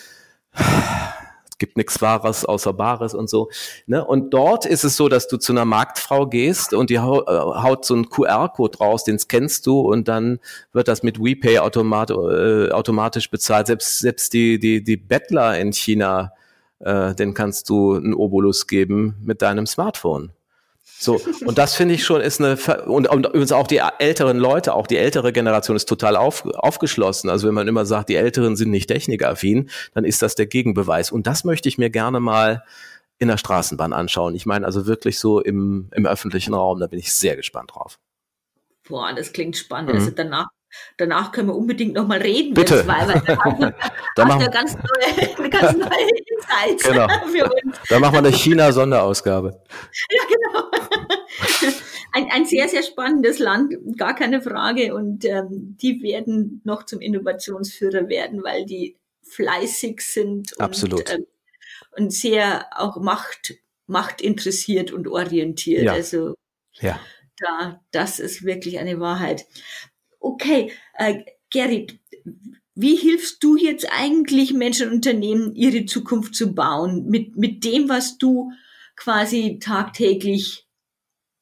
B: es gibt nichts Wahres außer Bares und so. Ne? Und dort ist es so, dass du zu einer Marktfrau gehst und die haut so einen Q R-Code raus, den scannst du und dann wird das mit WePay automat, äh, automatisch bezahlt. Selbst selbst die die die Bettler in China, äh, den kannst du einen Obolus geben mit deinem Smartphone. So, und das finde ich schon ist eine, und, und übrigens auch die älteren Leute, auch die ältere Generation ist total auf, aufgeschlossen. Also wenn man immer sagt, die Älteren sind nicht technikaffin, dann ist das der Gegenbeweis. Und das möchte ich mir gerne mal in der Straßenbahn anschauen. Ich meine also wirklich so im, im öffentlichen Raum, da bin ich sehr gespannt drauf.
C: Boah, das klingt spannend. Mhm. Also danach Danach können wir unbedingt noch mal reden.
B: Bitte.
C: Zwei, weil da hast du,
B: da
C: hast du ganz neue, eine ganz neue Insights
B: genau.
C: für uns.
B: Da machen wir eine China-Sonderausgabe.
C: Ja, genau. Ein, ein sehr, sehr spannendes Land, gar keine Frage. Und ähm, die werden noch zum Innovationsführer werden, weil die fleißig sind und,
B: Absolut.
C: Ähm, und sehr auch Macht, Macht interessiert und orientiert.
B: Ja.
C: Also
B: ja.
C: da, das ist wirklich eine Wahrheit. Okay, äh, Gerrit, wie hilfst du jetzt eigentlich Menschen und Unternehmen, ihre Zukunft zu bauen, mit, mit dem, was du quasi tagtäglich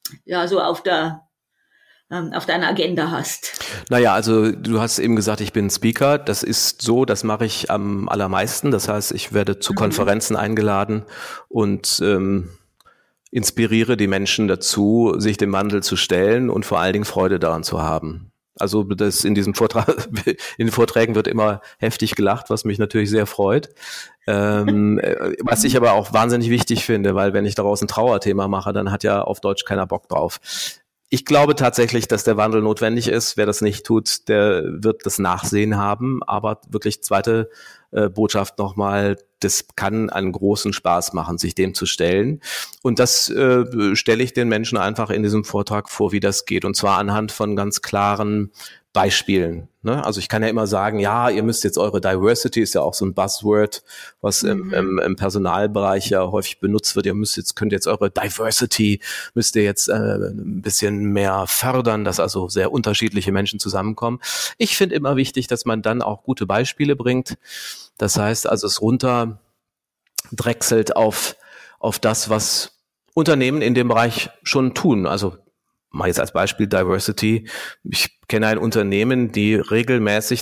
C: ja, so auf der auf deiner Agenda hast?
B: Naja, also du hast eben gesagt, ich bin Speaker. Das ist so, das mache ich am allermeisten. Das heißt, ich werde zu mhm. Konferenzen eingeladen und ähm, inspiriere die Menschen dazu, sich dem Wandel zu stellen und vor allen Dingen Freude daran zu haben. Also das in diesem Vortrag, in den Vorträgen wird immer heftig gelacht, was mich natürlich sehr freut. Ähm, was ich aber auch wahnsinnig wichtig finde, weil wenn ich daraus ein Trauerthema mache, dann hat ja auf Deutsch keiner Bock drauf. Ich glaube tatsächlich, dass der Wandel notwendig ist. Wer das nicht tut, der wird das Nachsehen haben. Aber wirklich zweite äh, Botschaft nochmal, das kann einen großen Spaß machen, sich dem zu stellen. Und das äh, stelle ich den Menschen einfach in diesem Vortrag vor, wie das geht. Und zwar anhand von ganz klaren Beispielen. Ne? Also ich kann ja immer sagen, ja, ihr müsst jetzt eure Diversity, ist ja auch so ein Buzzword, was mhm. im, im, im Personalbereich ja häufig benutzt wird. Ihr müsst jetzt, könnt jetzt eure Diversity, müsst ihr jetzt äh, ein bisschen mehr fördern, dass also sehr unterschiedliche Menschen zusammenkommen. Ich finde immer wichtig, dass man dann auch gute Beispiele bringt. Das heißt also, es runterdrechselt auf, auf das, was Unternehmen in dem Bereich schon tun. Also mal jetzt als Beispiel Diversity. Ich kenne ein Unternehmen, die regelmäßig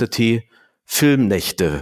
B: Diversity-Filmnächte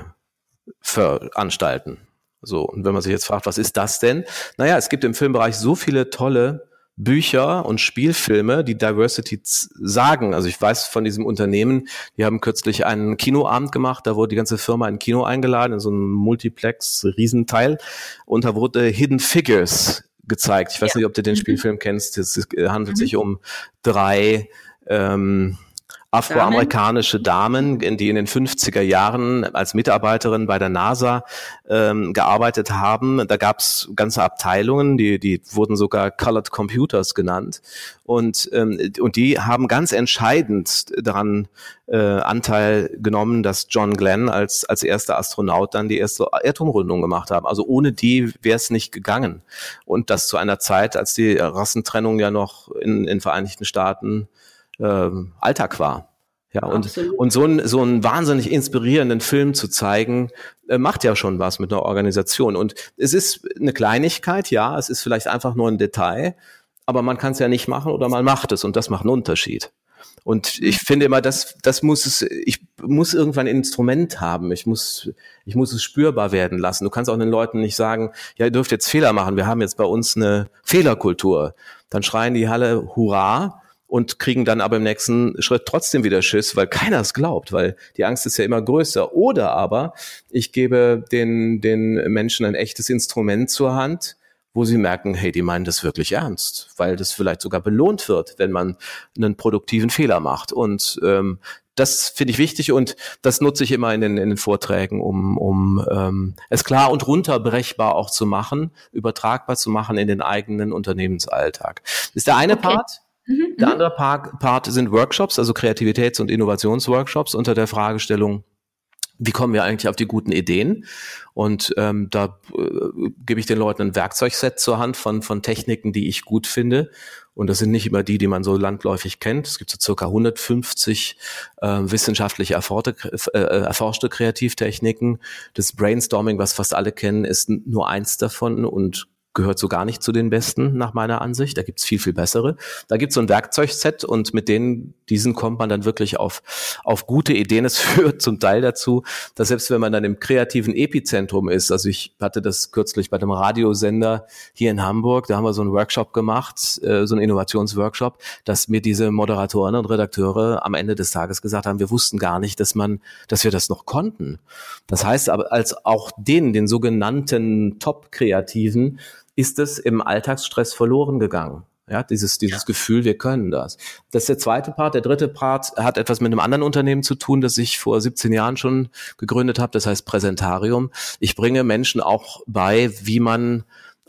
B: veranstalten. So, und wenn man sich jetzt fragt, was ist das denn? Naja, es gibt im Filmbereich so viele tolle Bücher und Spielfilme, die Diversity sagen. Also ich weiß von diesem Unternehmen, die haben kürzlich einen Kinoabend gemacht, da wurde die ganze Firma in ein Kino eingeladen, in so einem Multiplex-Riesenteil, und da wurde Hidden Figures gezeigt. Ich weiß ja. nicht, ob du den mhm. Spielfilm kennst. Es handelt mhm. sich um drei ähm, afroamerikanische Damen, die in den fünfziger Jahren als Mitarbeiterin bei der NASA ähm, gearbeitet haben. Da gab es ganze Abteilungen, die die wurden sogar Colored Computers genannt. Und ähm, und die haben ganz entscheidend daran äh, Anteil genommen, dass John Glenn als als erster Astronaut dann die erste Erdumrundung gemacht haben. Also ohne die wäre es nicht gegangen. Und das zu einer Zeit, als die Rassentrennung ja noch in in Vereinigten Staaten Ähm, Alltag war. Ja, und, und so ein, so einen wahnsinnig inspirierenden Film zu zeigen, äh, macht ja schon was mit einer Organisation. Und es ist eine Kleinigkeit, ja, es ist vielleicht einfach nur ein Detail, aber man kann es ja nicht machen oder man macht es, und das macht einen Unterschied. Und ich finde immer, das, das muss es, ich muss irgendwann ein Instrument haben. Ich muss, ich muss es spürbar werden lassen. Du kannst auch den Leuten nicht sagen, ja, ihr dürft jetzt Fehler machen. Wir haben jetzt bei uns eine Fehlerkultur. Dann schreien die Halle Hurra und kriegen dann aber im nächsten Schritt trotzdem wieder Schiss, weil keiner es glaubt, weil die Angst ist ja immer größer. Oder aber ich gebe den, den Menschen ein echtes Instrument zur Hand, wo sie merken, hey, die meinen das wirklich ernst, weil das vielleicht sogar belohnt wird, wenn man einen produktiven Fehler macht. Und ähm, das finde ich wichtig, und das nutze ich immer in den, in den Vorträgen, um, um ähm, es klar und runterbrechbar auch zu machen, übertragbar zu machen in den eigenen Unternehmensalltag. Das ist der eine okay. Part. Der andere Part, Part sind Workshops, also Kreativitäts- und Innovationsworkshops unter der Fragestellung, wie kommen wir eigentlich auf die guten Ideen? Und ähm, da äh, gebe ich den Leuten ein Werkzeugset zur Hand von von Techniken, die ich gut finde. Und das sind nicht immer die, die man so landläufig kennt. Es gibt so circa hundertfünfzig äh, wissenschaftlich erforschte, äh, erforschte Kreativtechniken. Das Brainstorming, was fast alle kennen, ist nur eins davon und gehört so gar nicht zu den besten, nach meiner Ansicht. Da gibt's viel, viel bessere. Da gibt's so ein Werkzeugset, und mit denen, diesen kommt man dann wirklich auf, auf gute Ideen. Es führt zum Teil dazu, dass selbst wenn man dann im kreativen Epizentrum ist, also ich hatte das kürzlich bei einem Radiosender hier in Hamburg, da haben wir so einen Workshop gemacht, äh, so einen Innovationsworkshop, dass mir diese Moderatoren und Redakteure am Ende des Tages gesagt haben, wir wussten gar nicht, dass man, dass wir das noch konnten. Das heißt aber, als auch denen, den sogenannten Top-Kreativen, ist es im Alltagsstress verloren gegangen. Ja, dieses, dieses ja. Gefühl, wir können das. Das ist der zweite Part. Der dritte Part hat etwas mit einem anderen Unternehmen zu tun, das ich vor siebzehn Jahren schon gegründet habe. Das heißt Präsentarium. Ich bringe Menschen auch bei, wie man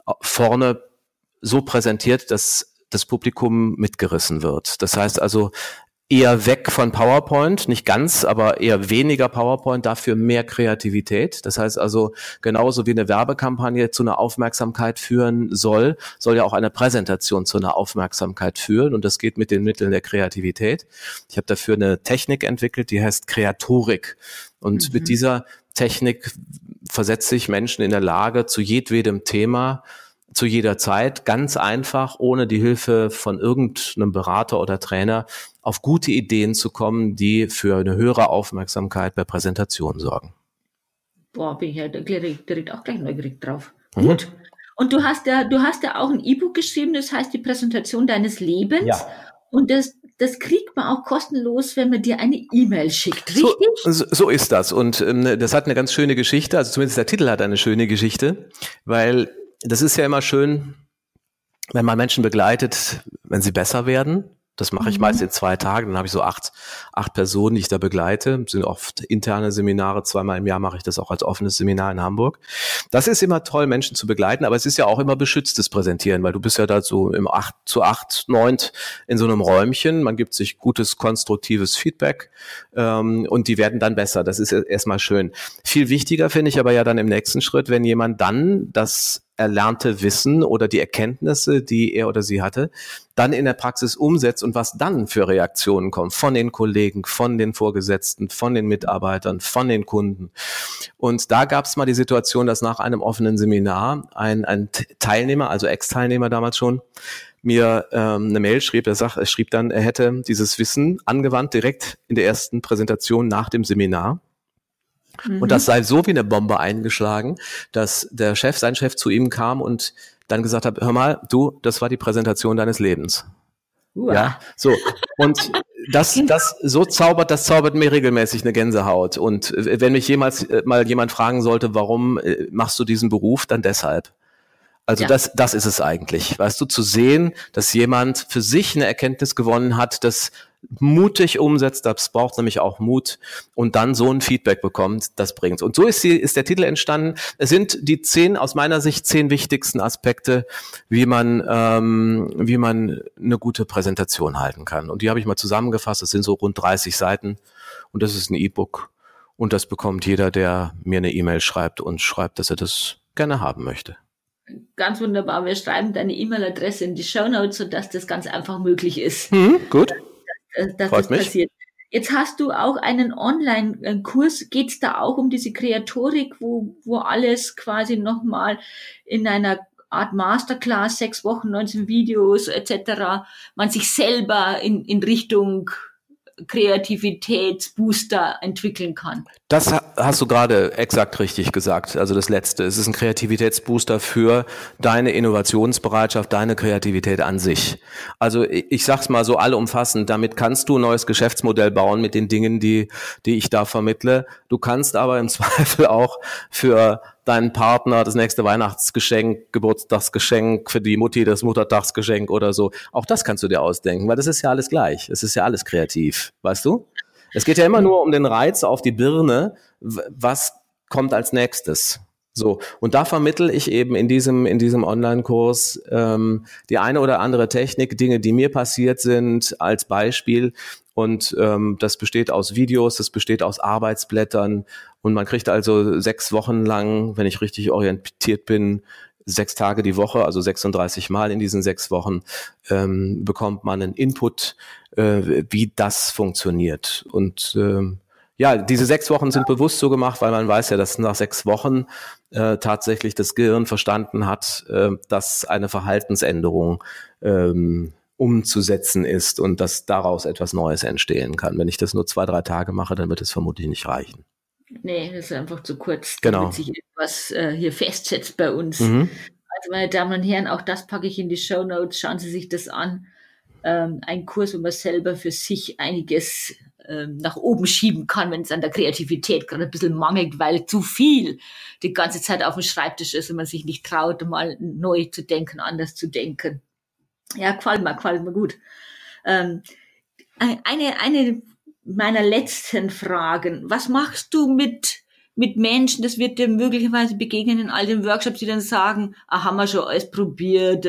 B: vorne so präsentiert, dass das Publikum mitgerissen wird. Das heißt also, eher weg von PowerPoint, nicht ganz, aber eher weniger PowerPoint, dafür mehr Kreativität. Das heißt also, genauso wie eine Werbekampagne zu einer Aufmerksamkeit führen soll, soll ja auch eine Präsentation zu einer Aufmerksamkeit führen, und das geht mit den Mitteln der Kreativität. Ich habe dafür eine Technik entwickelt, die heißt Kreatorik, und mhm. mit dieser Technik versetze ich Menschen in der Lage, zu jedwedem Thema zu jeder Zeit, ganz einfach, ohne die Hilfe von irgendeinem Berater oder Trainer, auf gute Ideen zu kommen, die für eine höhere Aufmerksamkeit bei Präsentationen sorgen.
C: Boah, bin ich ja direkt, direkt auch gleich neugierig drauf. Mhm. Gut. Und du hast ja, du hast ja auch ein E-Book geschrieben, das heißt die Präsentation deines Lebens.
B: Ja.
C: Und das, das kriegt man auch kostenlos, wenn man dir eine E-Mail schickt, richtig?
B: So, so ist das. Und ähm, das hat eine ganz schöne Geschichte, also zumindest der Titel hat eine schöne Geschichte, weil das ist ja immer schön, wenn man Menschen begleitet, wenn sie besser werden. Das mache ich mhm. meist in zwei Tagen. Dann habe ich so acht, acht Personen, die ich da begleite. Das sind oft interne Seminare. Zweimal im Jahr mache ich das auch als offenes Seminar in Hamburg. Das ist immer toll, Menschen zu begleiten, aber es ist ja auch immer beschütztes Präsentieren, weil du bist ja da so im acht zu acht, neunt in so einem Räumchen. Man gibt sich gutes, konstruktives Feedback ähm, und die werden dann besser. Das ist erstmal schön. Viel wichtiger finde ich aber ja dann im nächsten Schritt, wenn jemand dann das erlernte Wissen oder die Erkenntnisse, die er oder sie hatte, dann in der Praxis umsetzt und was dann für Reaktionen kommen von den Kollegen, von den Vorgesetzten, von den Mitarbeitern, von den Kunden. Und da gab es mal die Situation, dass nach einem offenen Seminar ein, ein Teilnehmer, also Ex-Teilnehmer damals schon, mir ähm, eine Mail schrieb, er, sagt, er schrieb dann, er hätte dieses Wissen angewandt direkt in der ersten Präsentation nach dem Seminar. Und das sei so wie eine Bombe eingeschlagen, dass der Chef, sein Chef zu ihm kam und dann gesagt hat, hör mal, du, das war die Präsentation deines Lebens. Uah. Ja, so. Und das, das, so zaubert, das zaubert mir regelmäßig eine Gänsehaut. Und wenn mich jemals mal jemand fragen sollte, warum machst du diesen Beruf, dann deshalb. Also ja. das, das ist es eigentlich. Weißt du, zu sehen, dass jemand für sich eine Erkenntnis gewonnen hat, das mutig umsetzt, das braucht nämlich auch Mut und dann so ein Feedback bekommt, das bringt's. Und so ist, die, ist der Titel entstanden. Es sind die zehn, aus meiner Sicht, zehn wichtigsten Aspekte, wie man, ähm, wie man eine gute Präsentation halten kann. Und die habe ich mal zusammengefasst. Das sind so rund dreißig Seiten und das ist ein E-Book und das bekommt jeder, der mir eine E-Mail schreibt und schreibt, dass er das gerne haben möchte.
C: Ganz wunderbar. Wir schreiben deine E-Mail-Adresse in die Shownotes, sodass das ganz einfach möglich ist.
B: Mhm, gut.
C: Dass, dass das mich. passiert. Jetzt hast du auch einen Online-Kurs. Geht es da auch um diese Kreatorik, wo, wo alles quasi nochmal in einer Art Masterclass, sechs Wochen, neunzehn Videos et cetera, man sich selber in, in Richtung Kreativitätsbooster entwickeln kann?
B: Das hast du gerade exakt richtig gesagt. Also das Letzte. Es ist ein Kreativitätsbooster für deine Innovationsbereitschaft, deine Kreativität an sich. Also ich sag's mal so allumfassend. Damit kannst du ein neues Geschäftsmodell bauen mit den Dingen, die, die ich da vermittle. Du kannst aber im Zweifel auch für deinen Partner das nächste Weihnachtsgeschenk, Geburtstagsgeschenk, für die Mutti das Muttertagsgeschenk oder so. Auch das kannst du dir ausdenken, weil das ist ja alles gleich. Es ist ja alles kreativ, weißt du? Es geht ja immer nur um den Reiz auf die Birne, was kommt als nächstes. So, und da vermittle ich eben in diesem in diesem Online-Kurs ähm, die eine oder andere Technik, Dinge, die mir passiert sind, als Beispiel. Und ähm, das besteht aus Videos, das besteht aus Arbeitsblättern. Und man kriegt also sechs Wochen lang, wenn ich richtig orientiert bin, sechs Tage die Woche, also sechsunddreißig Mal in diesen sechs Wochen, ähm, bekommt man einen Input, äh, wie das funktioniert. Und ähm, ja, diese sechs Wochen sind bewusst so gemacht, weil man weiß ja, dass nach sechs Wochen äh, tatsächlich das Gehirn verstanden hat, äh, dass eine Verhaltensänderung ähm, umzusetzen ist und dass daraus etwas Neues entstehen kann. Wenn ich das nur zwei, drei Tage mache, dann wird es vermutlich nicht reichen.
C: Nee, das ist einfach zu kurz,
B: genau.
C: damit sich etwas äh, hier festsetzt bei uns.
B: Mhm.
C: Also meine Damen und Herren, auch das packe ich in die Shownotes. Schauen Sie sich das an. Ähm, ein Kurs, wo man selber für sich einiges ähm, nach oben schieben kann, wenn es an der Kreativität gerade ein bisschen mangelt, weil zu viel die ganze Zeit auf dem Schreibtisch ist und man sich nicht traut, mal neu zu denken, anders zu denken. Ja, gefällt mir, gefällt mir gut. Ähm, eine, eine meiner letzten Fragen. Was machst du mit, mit Menschen, das wird dir möglicherweise begegnen in all den Workshops, die dann sagen, ah, haben wir schon alles probiert,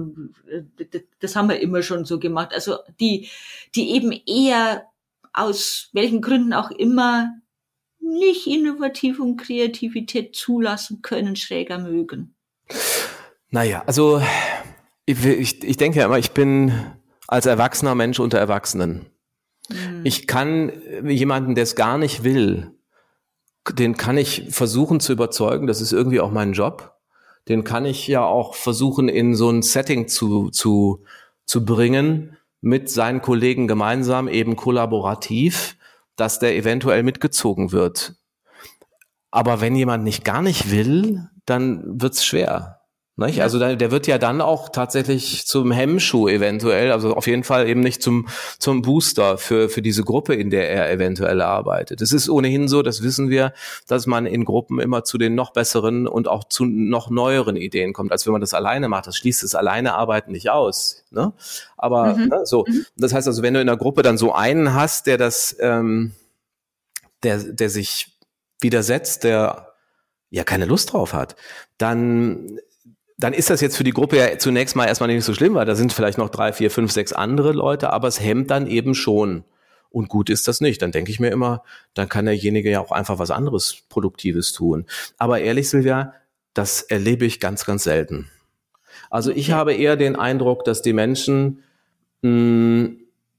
C: das haben wir immer schon so gemacht. Also die, die eben eher aus welchen Gründen auch immer nicht Innovativ und Kreativität zulassen können, schräger mögen.
B: Naja, also ich, ich, ich denke ja immer, ich bin als erwachsener Mensch unter Erwachsenen. Hm. Ich kann jemanden, der es gar nicht will, den kann ich versuchen zu überzeugen, das ist irgendwie auch mein Job, den kann ich ja auch versuchen, in so ein Setting zu, zu, zu bringen, mit seinen Kollegen gemeinsam, eben kollaborativ, dass der eventuell mitgezogen wird. Aber wenn jemand nicht gar nicht will, dann wird's schwer. Nicht? Ja. Also der, der wird ja dann auch tatsächlich zum Hemmschuh eventuell, also auf jeden Fall eben nicht zum zum Booster für für diese Gruppe, in der er eventuell arbeitet. Es ist ohnehin so, das wissen wir, dass man in Gruppen immer zu den noch besseren und auch zu noch neueren Ideen kommt, als wenn man das alleine macht. Das schließt das alleine Arbeiten nicht aus. Ne? Aber mhm. ne, so, mhm. das heißt also, wenn du in der Gruppe dann so einen hast, der das, ähm, der der sich widersetzt, der ja keine Lust drauf hat, dann dann ist das jetzt für die Gruppe ja zunächst mal erstmal nicht so schlimm, weil da sind vielleicht noch drei, vier, fünf, sechs andere Leute, aber es hemmt dann eben schon. Und gut ist das nicht. Dann denke ich mir immer, dann kann derjenige ja auch einfach was anderes Produktives tun. Aber ehrlich, Silvia, das erlebe ich ganz, ganz selten. Also ich habe eher den Eindruck, dass die Menschen mh,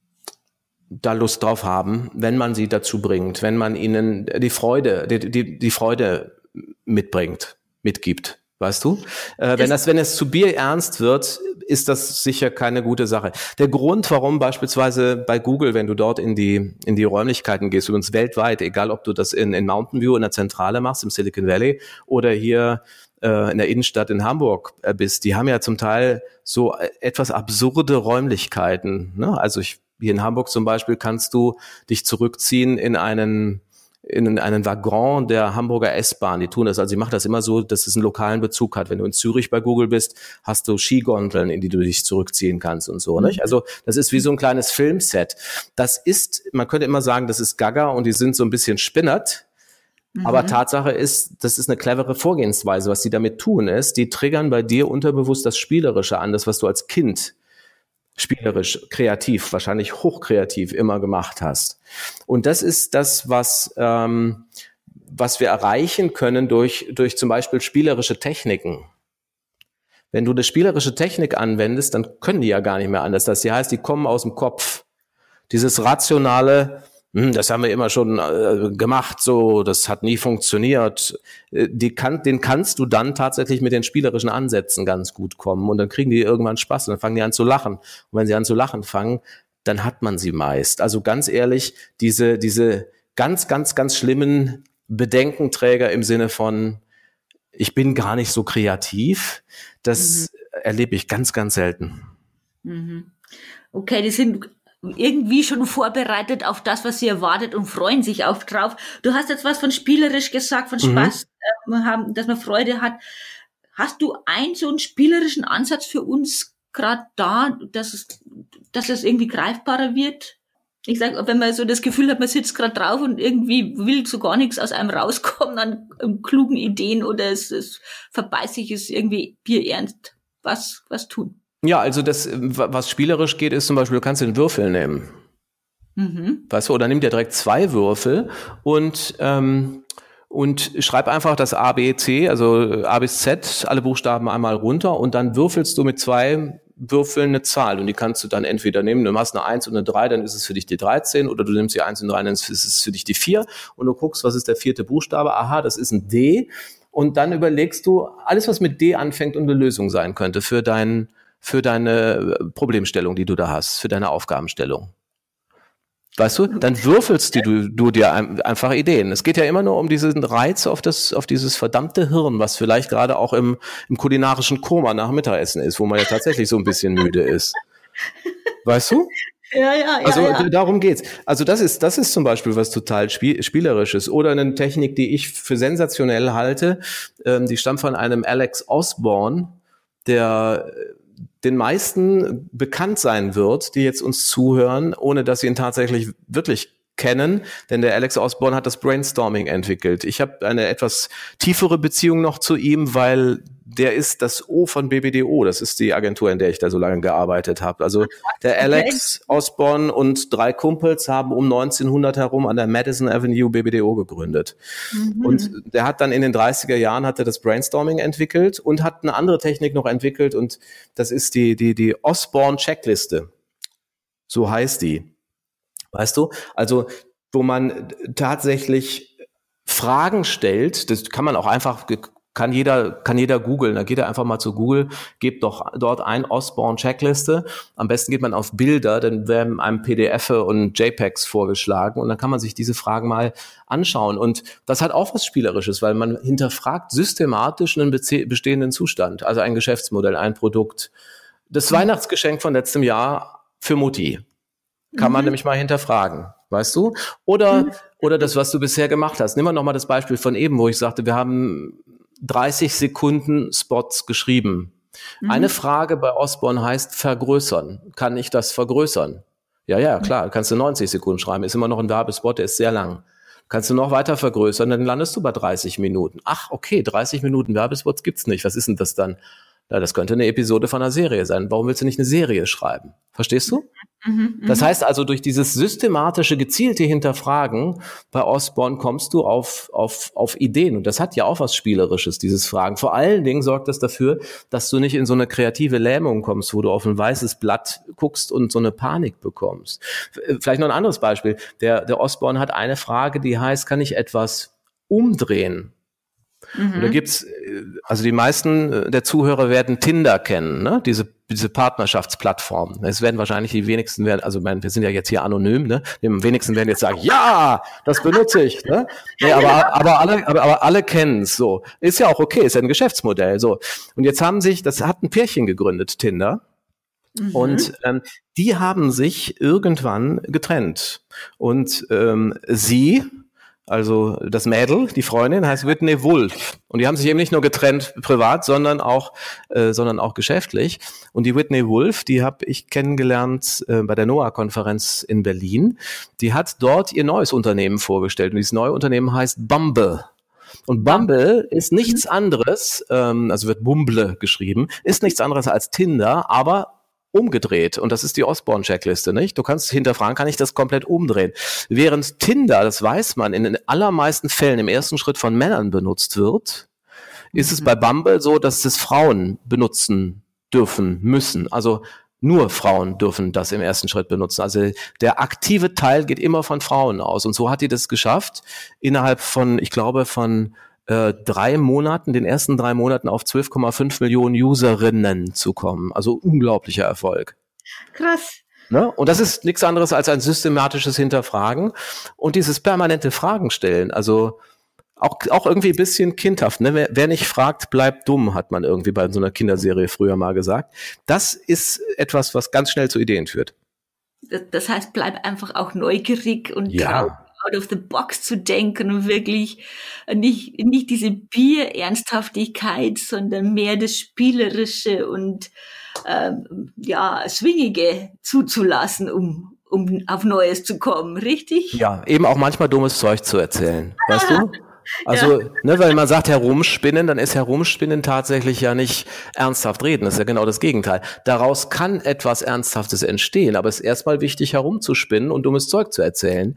B: da Lust drauf haben, wenn man sie dazu bringt, wenn man ihnen die Freude, die, die, die Freude mitbringt, mitgibt. Weißt du? Äh, wenn das, wenn es zu Bier ernst wird, ist das sicher keine gute Sache. Der Grund, warum beispielsweise bei Google, wenn du dort in die, in die Räumlichkeiten gehst, übrigens weltweit, egal ob du das in, in Mountain View in der Zentrale machst, im Silicon Valley, oder hier äh, in der Innenstadt in Hamburg äh, bist, die haben ja zum Teil so etwas absurde Räumlichkeiten. Ne? Also ich, hier in Hamburg zum Beispiel kannst du dich zurückziehen in einen in einen Waggon der Hamburger S-Bahn. Die tun das, also sie machen das immer so, dass es einen lokalen Bezug hat. Wenn du in Zürich bei Google bist, hast du Skigondeln, in die du dich zurückziehen kannst und so, nicht? Also das ist wie so ein kleines Filmset. Das ist, man könnte immer sagen, das ist Gaga und die sind so ein bisschen spinnert. Mhm. Aber Tatsache ist, das ist eine clevere Vorgehensweise. Was die damit tun ist, die triggern bei dir unterbewusst das Spielerische an, das, was du als Kind spielerisch, kreativ, wahrscheinlich hochkreativ immer gemacht hast. Und das ist das, was ähm, was wir erreichen können durch durch zum Beispiel spielerische Techniken. Wenn du eine spielerische Technik anwendest, dann können die ja gar nicht mehr anders. Das heißt, die kommen aus dem Kopf. Dieses rationale, hm, das haben wir immer schon äh, gemacht, so, das hat nie funktioniert. Die kann, den kannst du dann tatsächlich mit den spielerischen Ansätzen ganz gut kommen und dann kriegen die irgendwann Spaß und dann fangen die an zu lachen. Und wenn sie an zu lachen fangen, dann hat man sie meist. Also ganz ehrlich, diese, diese ganz, ganz, ganz schlimmen Bedenkenträger im Sinne von, ich bin gar nicht so kreativ, das mhm. erlebe ich ganz, ganz selten.
C: Mhm. Okay, die sind irgendwie schon vorbereitet auf das, was sie erwartet und freuen sich auch drauf. Du hast jetzt was von spielerisch gesagt, von Spaß mhm. äh, haben, dass man Freude hat. Hast du einen so einen spielerischen Ansatz für uns gerade da, dass es, dass es irgendwie greifbarer wird? Ich sag, wenn man so das Gefühl hat, man sitzt gerade drauf und irgendwie will so gar nichts aus einem rauskommen an, an klugen Ideen oder es, es verbeißt sich, es irgendwie bierernst. Was, was tun?
B: Ja, also das, was spielerisch geht, ist zum Beispiel, du kannst den Würfel nehmen. Mhm. Weißt du, oder nimm dir direkt zwei Würfel und, ähm, und schreib einfach das A, B, C, also A bis Z, alle Buchstaben einmal runter und dann würfelst du mit zwei Würfeln eine Zahl und die kannst du dann entweder nehmen, du machst eine eins und eine drei, dann ist es für dich die dreizehn oder du nimmst die eins und drei, dann ist es für dich die vier und du guckst, was ist der vierte Buchstabe, aha, das ist ein D und dann überlegst du alles, was mit D anfängt und eine Lösung sein könnte für deinen für deine Problemstellung, die du da hast, für deine Aufgabenstellung. Weißt du, dann würfelst du, du dir einfach Ideen. Es geht ja immer nur um diesen Reiz auf das, auf dieses verdammte Hirn, was vielleicht gerade auch im, im kulinarischen Koma nach Mittagessen ist, wo man ja tatsächlich so ein bisschen müde ist. Weißt du?
C: Ja, ja, ja.
B: Also
C: ja.
B: darum geht's. Also das ist, das ist zum Beispiel was total spiel, spielerisches oder eine Technik, die ich für sensationell halte. Ähm, die stammt von einem Alex Osborne, der den meisten bekannt sein wird, die jetzt uns zuhören, ohne dass sie ihn tatsächlich wirklich kennen, denn der Alex Osborne hat das Brainstorming entwickelt. Ich habe eine etwas tiefere Beziehung noch zu ihm, weil der ist das O von B B D O, das ist die Agentur, in der ich da so lange gearbeitet habe. Also der Alex Osborne und drei Kumpels haben um neunzehnhundert herum an der Madison Avenue B B D O gegründet. Mhm. Und der hat dann in den dreißiger Jahren hat er das Brainstorming entwickelt und hat eine andere Technik noch entwickelt und das ist die die die Osborne Checkliste. So heißt die. Weißt du? Also, wo man tatsächlich Fragen stellt, das kann man auch einfach, kann jeder, kann jeder googeln. Da geht er einfach mal zu Google, gebt doch dort ein Osborne-Checkliste. Am besten geht man auf Bilder, dann werden einem P D F und JPEGs vorgeschlagen und dann kann man sich diese Fragen mal anschauen. Und das hat auch was Spielerisches, weil man hinterfragt systematisch einen bestehenden Zustand, also ein Geschäftsmodell, ein Produkt. Das Weihnachtsgeschenk von letztem Jahr für Mutti kann man mhm. nämlich mal hinterfragen, weißt du? Oder, mhm. oder das, was du bisher gemacht hast. Nimm mal nochmal das Beispiel von eben, wo ich sagte, wir haben dreißig Sekunden Spots geschrieben. Mhm. Eine Frage bei Osborne heißt vergrößern. Kann ich das vergrößern? Ja, ja, klar, kannst du neunzig Sekunden schreiben. Ist immer noch ein Werbespot, der ist sehr lang. Kannst du noch weiter vergrößern, dann landest du bei dreißig Minuten. Ach, okay, dreißig Minuten Werbespots gibt's nicht. Was ist denn das dann? Ja, das könnte eine Episode von einer Serie sein. Warum willst du nicht eine Serie schreiben? Verstehst du? Mhm, das heißt also, durch dieses systematische, gezielte Hinterfragen bei Osborne kommst du auf, auf, auf Ideen. Und das hat ja auch was Spielerisches, dieses Fragen. Vor allen Dingen sorgt das dafür, dass du nicht in so eine kreative Lähmung kommst, wo du auf ein weißes Blatt guckst und so eine Panik bekommst. Vielleicht noch ein anderes Beispiel. Der, der Osborne hat eine Frage, die heißt, kann ich etwas umdrehen? Mhm. Und da gibt's, also die meisten der Zuhörer werden Tinder kennen, ne? Diese, diese Partnerschaftsplattform. Es werden wahrscheinlich die wenigsten werden, also mein, wir sind ja jetzt hier anonym, ne? Die wenigsten werden jetzt sagen, ja, das benutze ich, ne? Nee, aber, aber alle, aber, aber alle kennen's, so. Ist ja auch okay, ist ja ein Geschäftsmodell, so. Und jetzt haben sich, das hat ein Pärchen gegründet, Tinder. Mhm. Und ähm, die haben sich irgendwann getrennt. Und ähm, sie, also das Mädel, die Freundin, heißt Whitney Wolf. Und die haben sich eben nicht nur getrennt privat, sondern auch äh, sondern auch geschäftlich. Und die Whitney Wolf, die habe ich kennengelernt äh, bei der NOAH-Konferenz in Berlin. Die hat dort ihr neues Unternehmen vorgestellt. Und dieses neue Unternehmen heißt Bumble. Und Bumble ist nichts anderes, ähm, also wird Bumble geschrieben, ist nichts anderes als Tinder, aber umgedreht. Und das ist die Osborne-Checkliste, nicht? Du kannst hinterfragen, kann ich das komplett umdrehen? Während Tinder, das weiß man, in den allermeisten Fällen im ersten Schritt von Männern benutzt wird, ist mhm. es bei Bumble so, dass es Frauen benutzen dürfen, müssen. Also nur Frauen dürfen das im ersten Schritt benutzen. Also der aktive Teil geht immer von Frauen aus. Und so hat die das geschafft, innerhalb von, ich glaube, von Äh, drei Monaten, den ersten drei Monaten auf zwölf Komma fünf Millionen Userinnen zu kommen. Also unglaublicher Erfolg.
C: Krass.
B: Ne? Und das ist nichts anderes als ein systematisches Hinterfragen und dieses permanente Fragen stellen. Also auch, auch irgendwie ein bisschen kindhaft. Ne? Wer, wer nicht fragt, bleibt dumm, hat man irgendwie bei so einer Kinderserie früher mal gesagt. Das ist etwas, was ganz schnell zu Ideen führt.
C: Das, das heißt, bleib einfach auch neugierig und
B: ja.
C: out of the box zu denken und wirklich nicht, nicht diese Bier-Ernsthaftigkeit, sondern mehr das Spielerische und ähm, ja, Swingige zuzulassen, um, um auf Neues zu kommen, richtig?
B: Ja, eben auch manchmal dummes Zeug zu erzählen, weißt du? Also, ja. ne, weil man sagt herumspinnen, dann ist herumspinnen tatsächlich ja nicht ernsthaft reden. Das ist ja genau das Gegenteil. Daraus kann etwas Ernsthaftes entstehen, aber es ist erstmal wichtig, herumzuspinnen und dummes Zeug zu erzählen.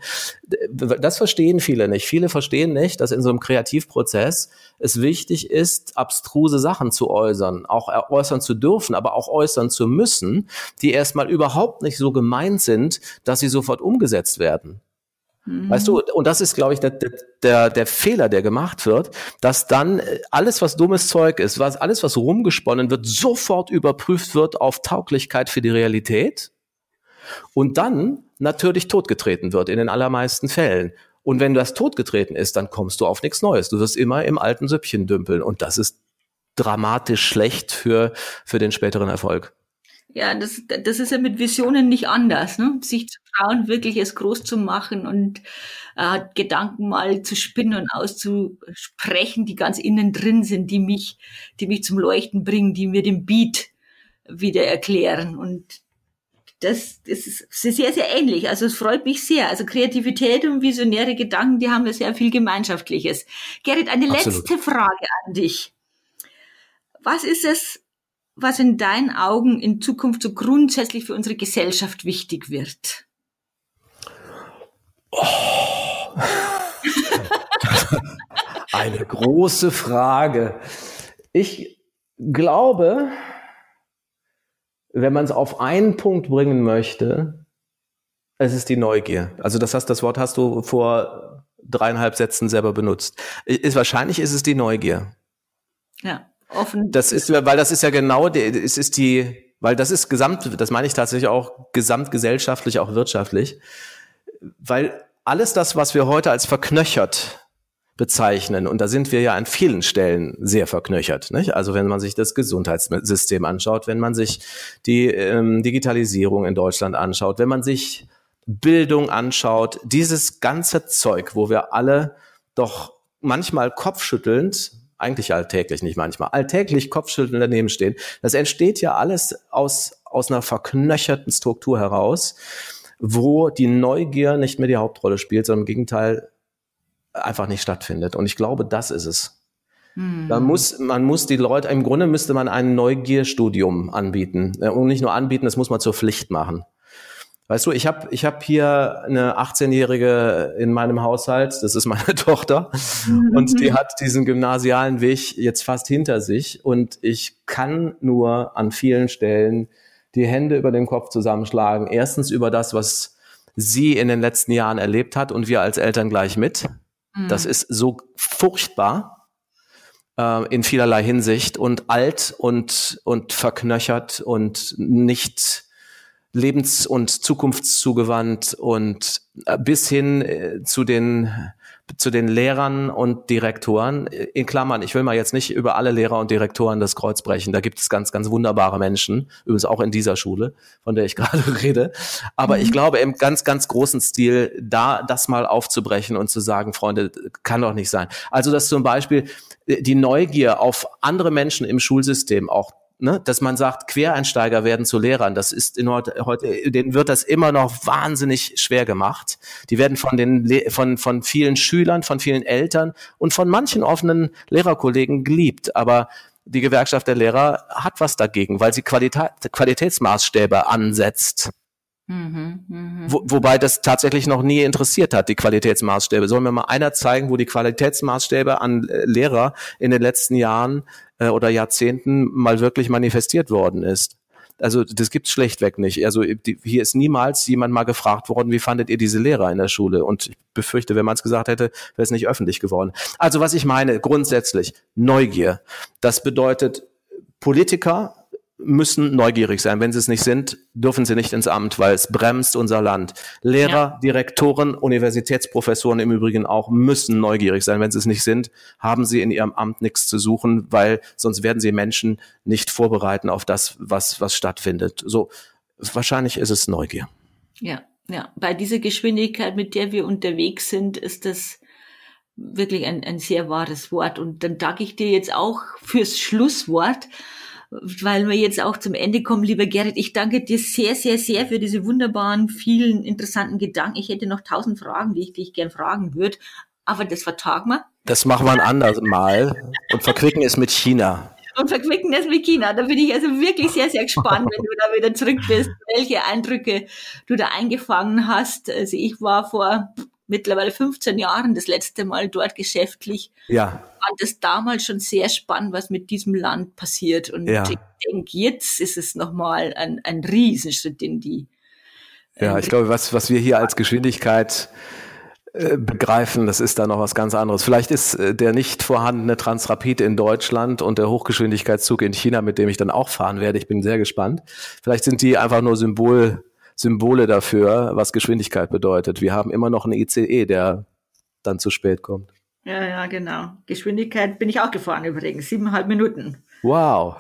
B: Das verstehen viele nicht. Viele verstehen nicht, dass in so einem Kreativprozess es wichtig ist, abstruse Sachen zu äußern, auch äußern zu dürfen, aber auch äußern zu müssen, die erstmal überhaupt nicht so gemeint sind, dass sie sofort umgesetzt werden. Weißt du, und das ist, glaube ich, der, der, der Fehler, der gemacht wird, dass dann alles, was dummes Zeug ist, was, alles, was rumgesponnen wird, sofort überprüft wird auf Tauglichkeit für die Realität und dann natürlich totgetreten wird in den allermeisten Fällen. Und wenn das totgetreten ist, dann kommst du auf nichts Neues. Du wirst immer im alten Süppchen dümpeln und das ist dramatisch schlecht für, für den späteren Erfolg.
C: Ja, das, das ist ja mit Visionen nicht anders, ne? Sich zu trauen, wirklich es groß zu machen und äh, Gedanken mal zu spinnen und auszusprechen, die ganz innen drin sind, die mich, die mich zum Leuchten bringen, die mir den Beat wieder erklären. Und das, das ist sehr, sehr ähnlich. Also es freut mich sehr. Also Kreativität und visionäre Gedanken, die haben ja sehr viel Gemeinschaftliches. Gerrit, eine
B: Absolut.
C: letzte Frage an dich. Was ist es, was in deinen Augen in Zukunft so grundsätzlich für unsere Gesellschaft wichtig wird?
B: Oh. Eine große Frage. Ich glaube, wenn man es auf einen Punkt bringen möchte, es ist die Neugier. Also das heißt, das Wort hast du vor dreieinhalb Sätzen selber benutzt. Ist, wahrscheinlich ist es die Neugier.
C: Ja, offen.
B: Das ist, weil das ist ja genau, es ist die, weil das ist gesamt, das meine ich tatsächlich auch gesamtgesellschaftlich, auch wirtschaftlich, weil alles das, was wir heute als verknöchert bezeichnen, und da sind wir ja an vielen Stellen sehr verknöchert, nicht? Also wenn man sich das Gesundheitssystem anschaut, wenn man sich die ähm, Digitalisierung in Deutschland anschaut, wenn man sich Bildung anschaut, dieses ganze Zeug, wo wir alle doch manchmal kopfschüttelnd, eigentlich alltäglich, nicht manchmal, alltäglich kopfschüttelnd daneben stehen, das entsteht ja alles aus, aus einer verknöcherten Struktur heraus, wo die Neugier nicht mehr die Hauptrolle spielt, sondern im Gegenteil einfach nicht stattfindet. Und ich glaube, das ist es. Hm. Man muss, man muss die Leute, im Grunde müsste man ein Neugierstudium anbieten. Und nicht nur anbieten, das muss man zur Pflicht machen. Weißt du, ich habe ich hab hier eine achtzehnjährige in meinem Haushalt, das ist meine Tochter, mhm. und die hat diesen gymnasialen Weg jetzt fast hinter sich. Und ich kann nur an vielen Stellen die Hände über den Kopf zusammenschlagen. Erstens über das, was sie in den letzten Jahren erlebt hat und wir als Eltern gleich mit. Das ist so furchtbar äh, in vielerlei Hinsicht und alt und und verknöchert und nicht lebens- und zukunftszugewandt und äh, bis hin äh, zu den zu den Lehrern und Direktoren. In Klammern, ich will mal jetzt nicht über alle Lehrer und Direktoren das Kreuz brechen. Da gibt es ganz, ganz wunderbare Menschen, übrigens auch in dieser Schule, von der ich gerade rede. Aber mhm. ich glaube, im ganz, ganz großen Stil, da das mal aufzubrechen und zu sagen, Freunde, kann doch nicht sein. Also, dass zum Beispiel die Neugier auf andere Menschen im Schulsystem auch, ne, dass man sagt, Quereinsteiger werden zu Lehrern, das ist in heute, heute, denen wird das immer noch wahnsinnig schwer gemacht. Die werden von den, von, von vielen Schülern, von vielen Eltern und von manchen offenen Lehrerkollegen geliebt. Aber die Gewerkschaft der Lehrer hat was dagegen, weil sie Qualität, Qualitätsmaßstäbe ansetzt. Mhm, mh. Wo, wobei das tatsächlich noch nie interessiert hat, die Qualitätsmaßstäbe. Soll mir mal einer zeigen, wo die Qualitätsmaßstäbe an Lehrer in den letzten Jahren äh, oder Jahrzehnten mal wirklich manifestiert worden ist? Also das gibt's schlechtweg nicht. Also die, hier ist niemals jemand mal gefragt worden, wie fandet ihr diese Lehrer in der Schule? Und ich befürchte, wenn man es gesagt hätte, wäre es nicht öffentlich geworden. Also was ich meine, grundsätzlich Neugier. Das bedeutet, Politiker müssen neugierig sein. Wenn sie es nicht sind, dürfen sie nicht ins Amt, weil es bremst unser Land. Lehrer, ja. Direktoren, Universitätsprofessoren im Übrigen auch müssen neugierig sein. Wenn sie es nicht sind, haben sie in ihrem Amt nichts zu suchen, weil sonst werden sie Menschen nicht vorbereiten auf das, was, was stattfindet. So, wahrscheinlich ist es Neugier.
C: Ja, ja. Bei dieser Geschwindigkeit, mit der wir unterwegs sind, ist das wirklich ein, ein sehr wahres Wort. Und dann danke ich dir jetzt auch fürs Schlusswort, weil wir jetzt auch zum Ende kommen, lieber Gerrit. Ich danke dir sehr, sehr, sehr für diese wunderbaren, vielen interessanten Gedanken. Ich hätte noch tausend Fragen, die ich dich gern fragen würde, aber das vertagen wir.
B: Das machen wir ein anderes Mal und verquicken es mit China.
C: Und verquicken es mit China. Da bin ich also wirklich sehr, sehr gespannt, wenn du da wieder zurück bist, welche Eindrücke du da eingefangen hast. Also ich war vor mittlerweile fünfzehn Jahren das letzte Mal dort geschäftlich.
B: Ja.
C: Fand es damals schon sehr spannend, was mit diesem Land passiert. Und ja. ich denke, jetzt ist es nochmal ein, ein Riesenschritt in die...
B: Ja, ich glaube, was, was wir hier als Geschwindigkeit äh, begreifen, das ist da noch was ganz anderes. Vielleicht ist äh, der nicht vorhandene Transrapid in Deutschland und der Hochgeschwindigkeitszug in China, mit dem ich dann auch fahren werde, ich bin sehr gespannt. Vielleicht sind die einfach nur Symbol... Symbole dafür, was Geschwindigkeit bedeutet. Wir haben immer noch einen I C E, der dann zu spät kommt.
C: Ja, ja, genau. Geschwindigkeit bin ich auch gefahren übrigens, siebeneinhalb Minuten.
B: Wow.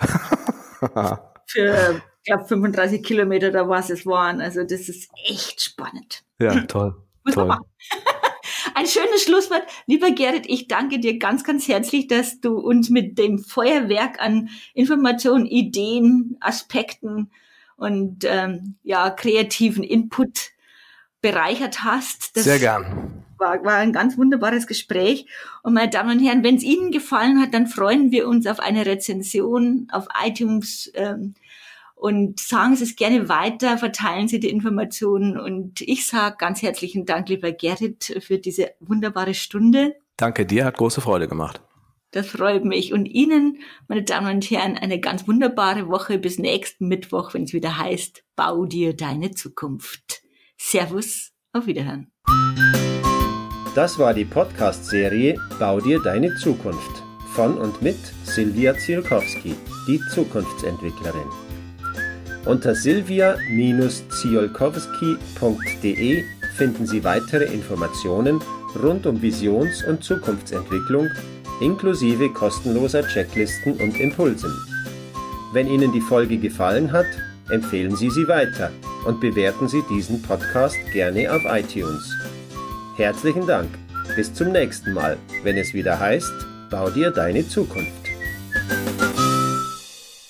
C: Für, ich glaube, fünfunddreißig Kilometer, da was es waren. Also das ist echt spannend.
B: Ja, toll. toll.
C: Ein schönes Schlusswort. Lieber Gerrit, ich danke dir ganz, ganz herzlich, dass du uns mit dem Feuerwerk an Informationen, Ideen, Aspekten und ähm, ja kreativen Input bereichert hast. Das
B: Sehr gern.
C: War, war ein ganz wunderbares Gespräch. Und meine Damen und Herren, wenn es Ihnen gefallen hat, dann freuen wir uns auf eine Rezension auf iTunes ähm, und sagen Sie es gerne weiter, verteilen Sie die Informationen. Und ich sage ganz herzlichen Dank, lieber Gerrit, für diese wunderbare Stunde.
B: Danke dir, hat große Freude gemacht.
C: Das freut mich. Und Ihnen, meine Damen und Herren, eine ganz wunderbare Woche bis nächsten Mittwoch, wenn es wieder heißt, Bau dir deine Zukunft. Servus, auf Wiederhören.
D: Das war die Podcast-Serie Bau dir deine Zukunft von und mit Silvia Ziolkowski, die Zukunftsentwicklerin. Unter silvia ziolkowski punkt de finden Sie weitere Informationen rund um Visions- und Zukunftsentwicklung inklusive kostenloser Checklisten und Impulsen. Wenn Ihnen die Folge gefallen hat, empfehlen Sie sie weiter und bewerten Sie diesen Podcast gerne auf iTunes. Herzlichen Dank. Bis zum nächsten Mal, wenn es wieder heißt, bau dir deine Zukunft.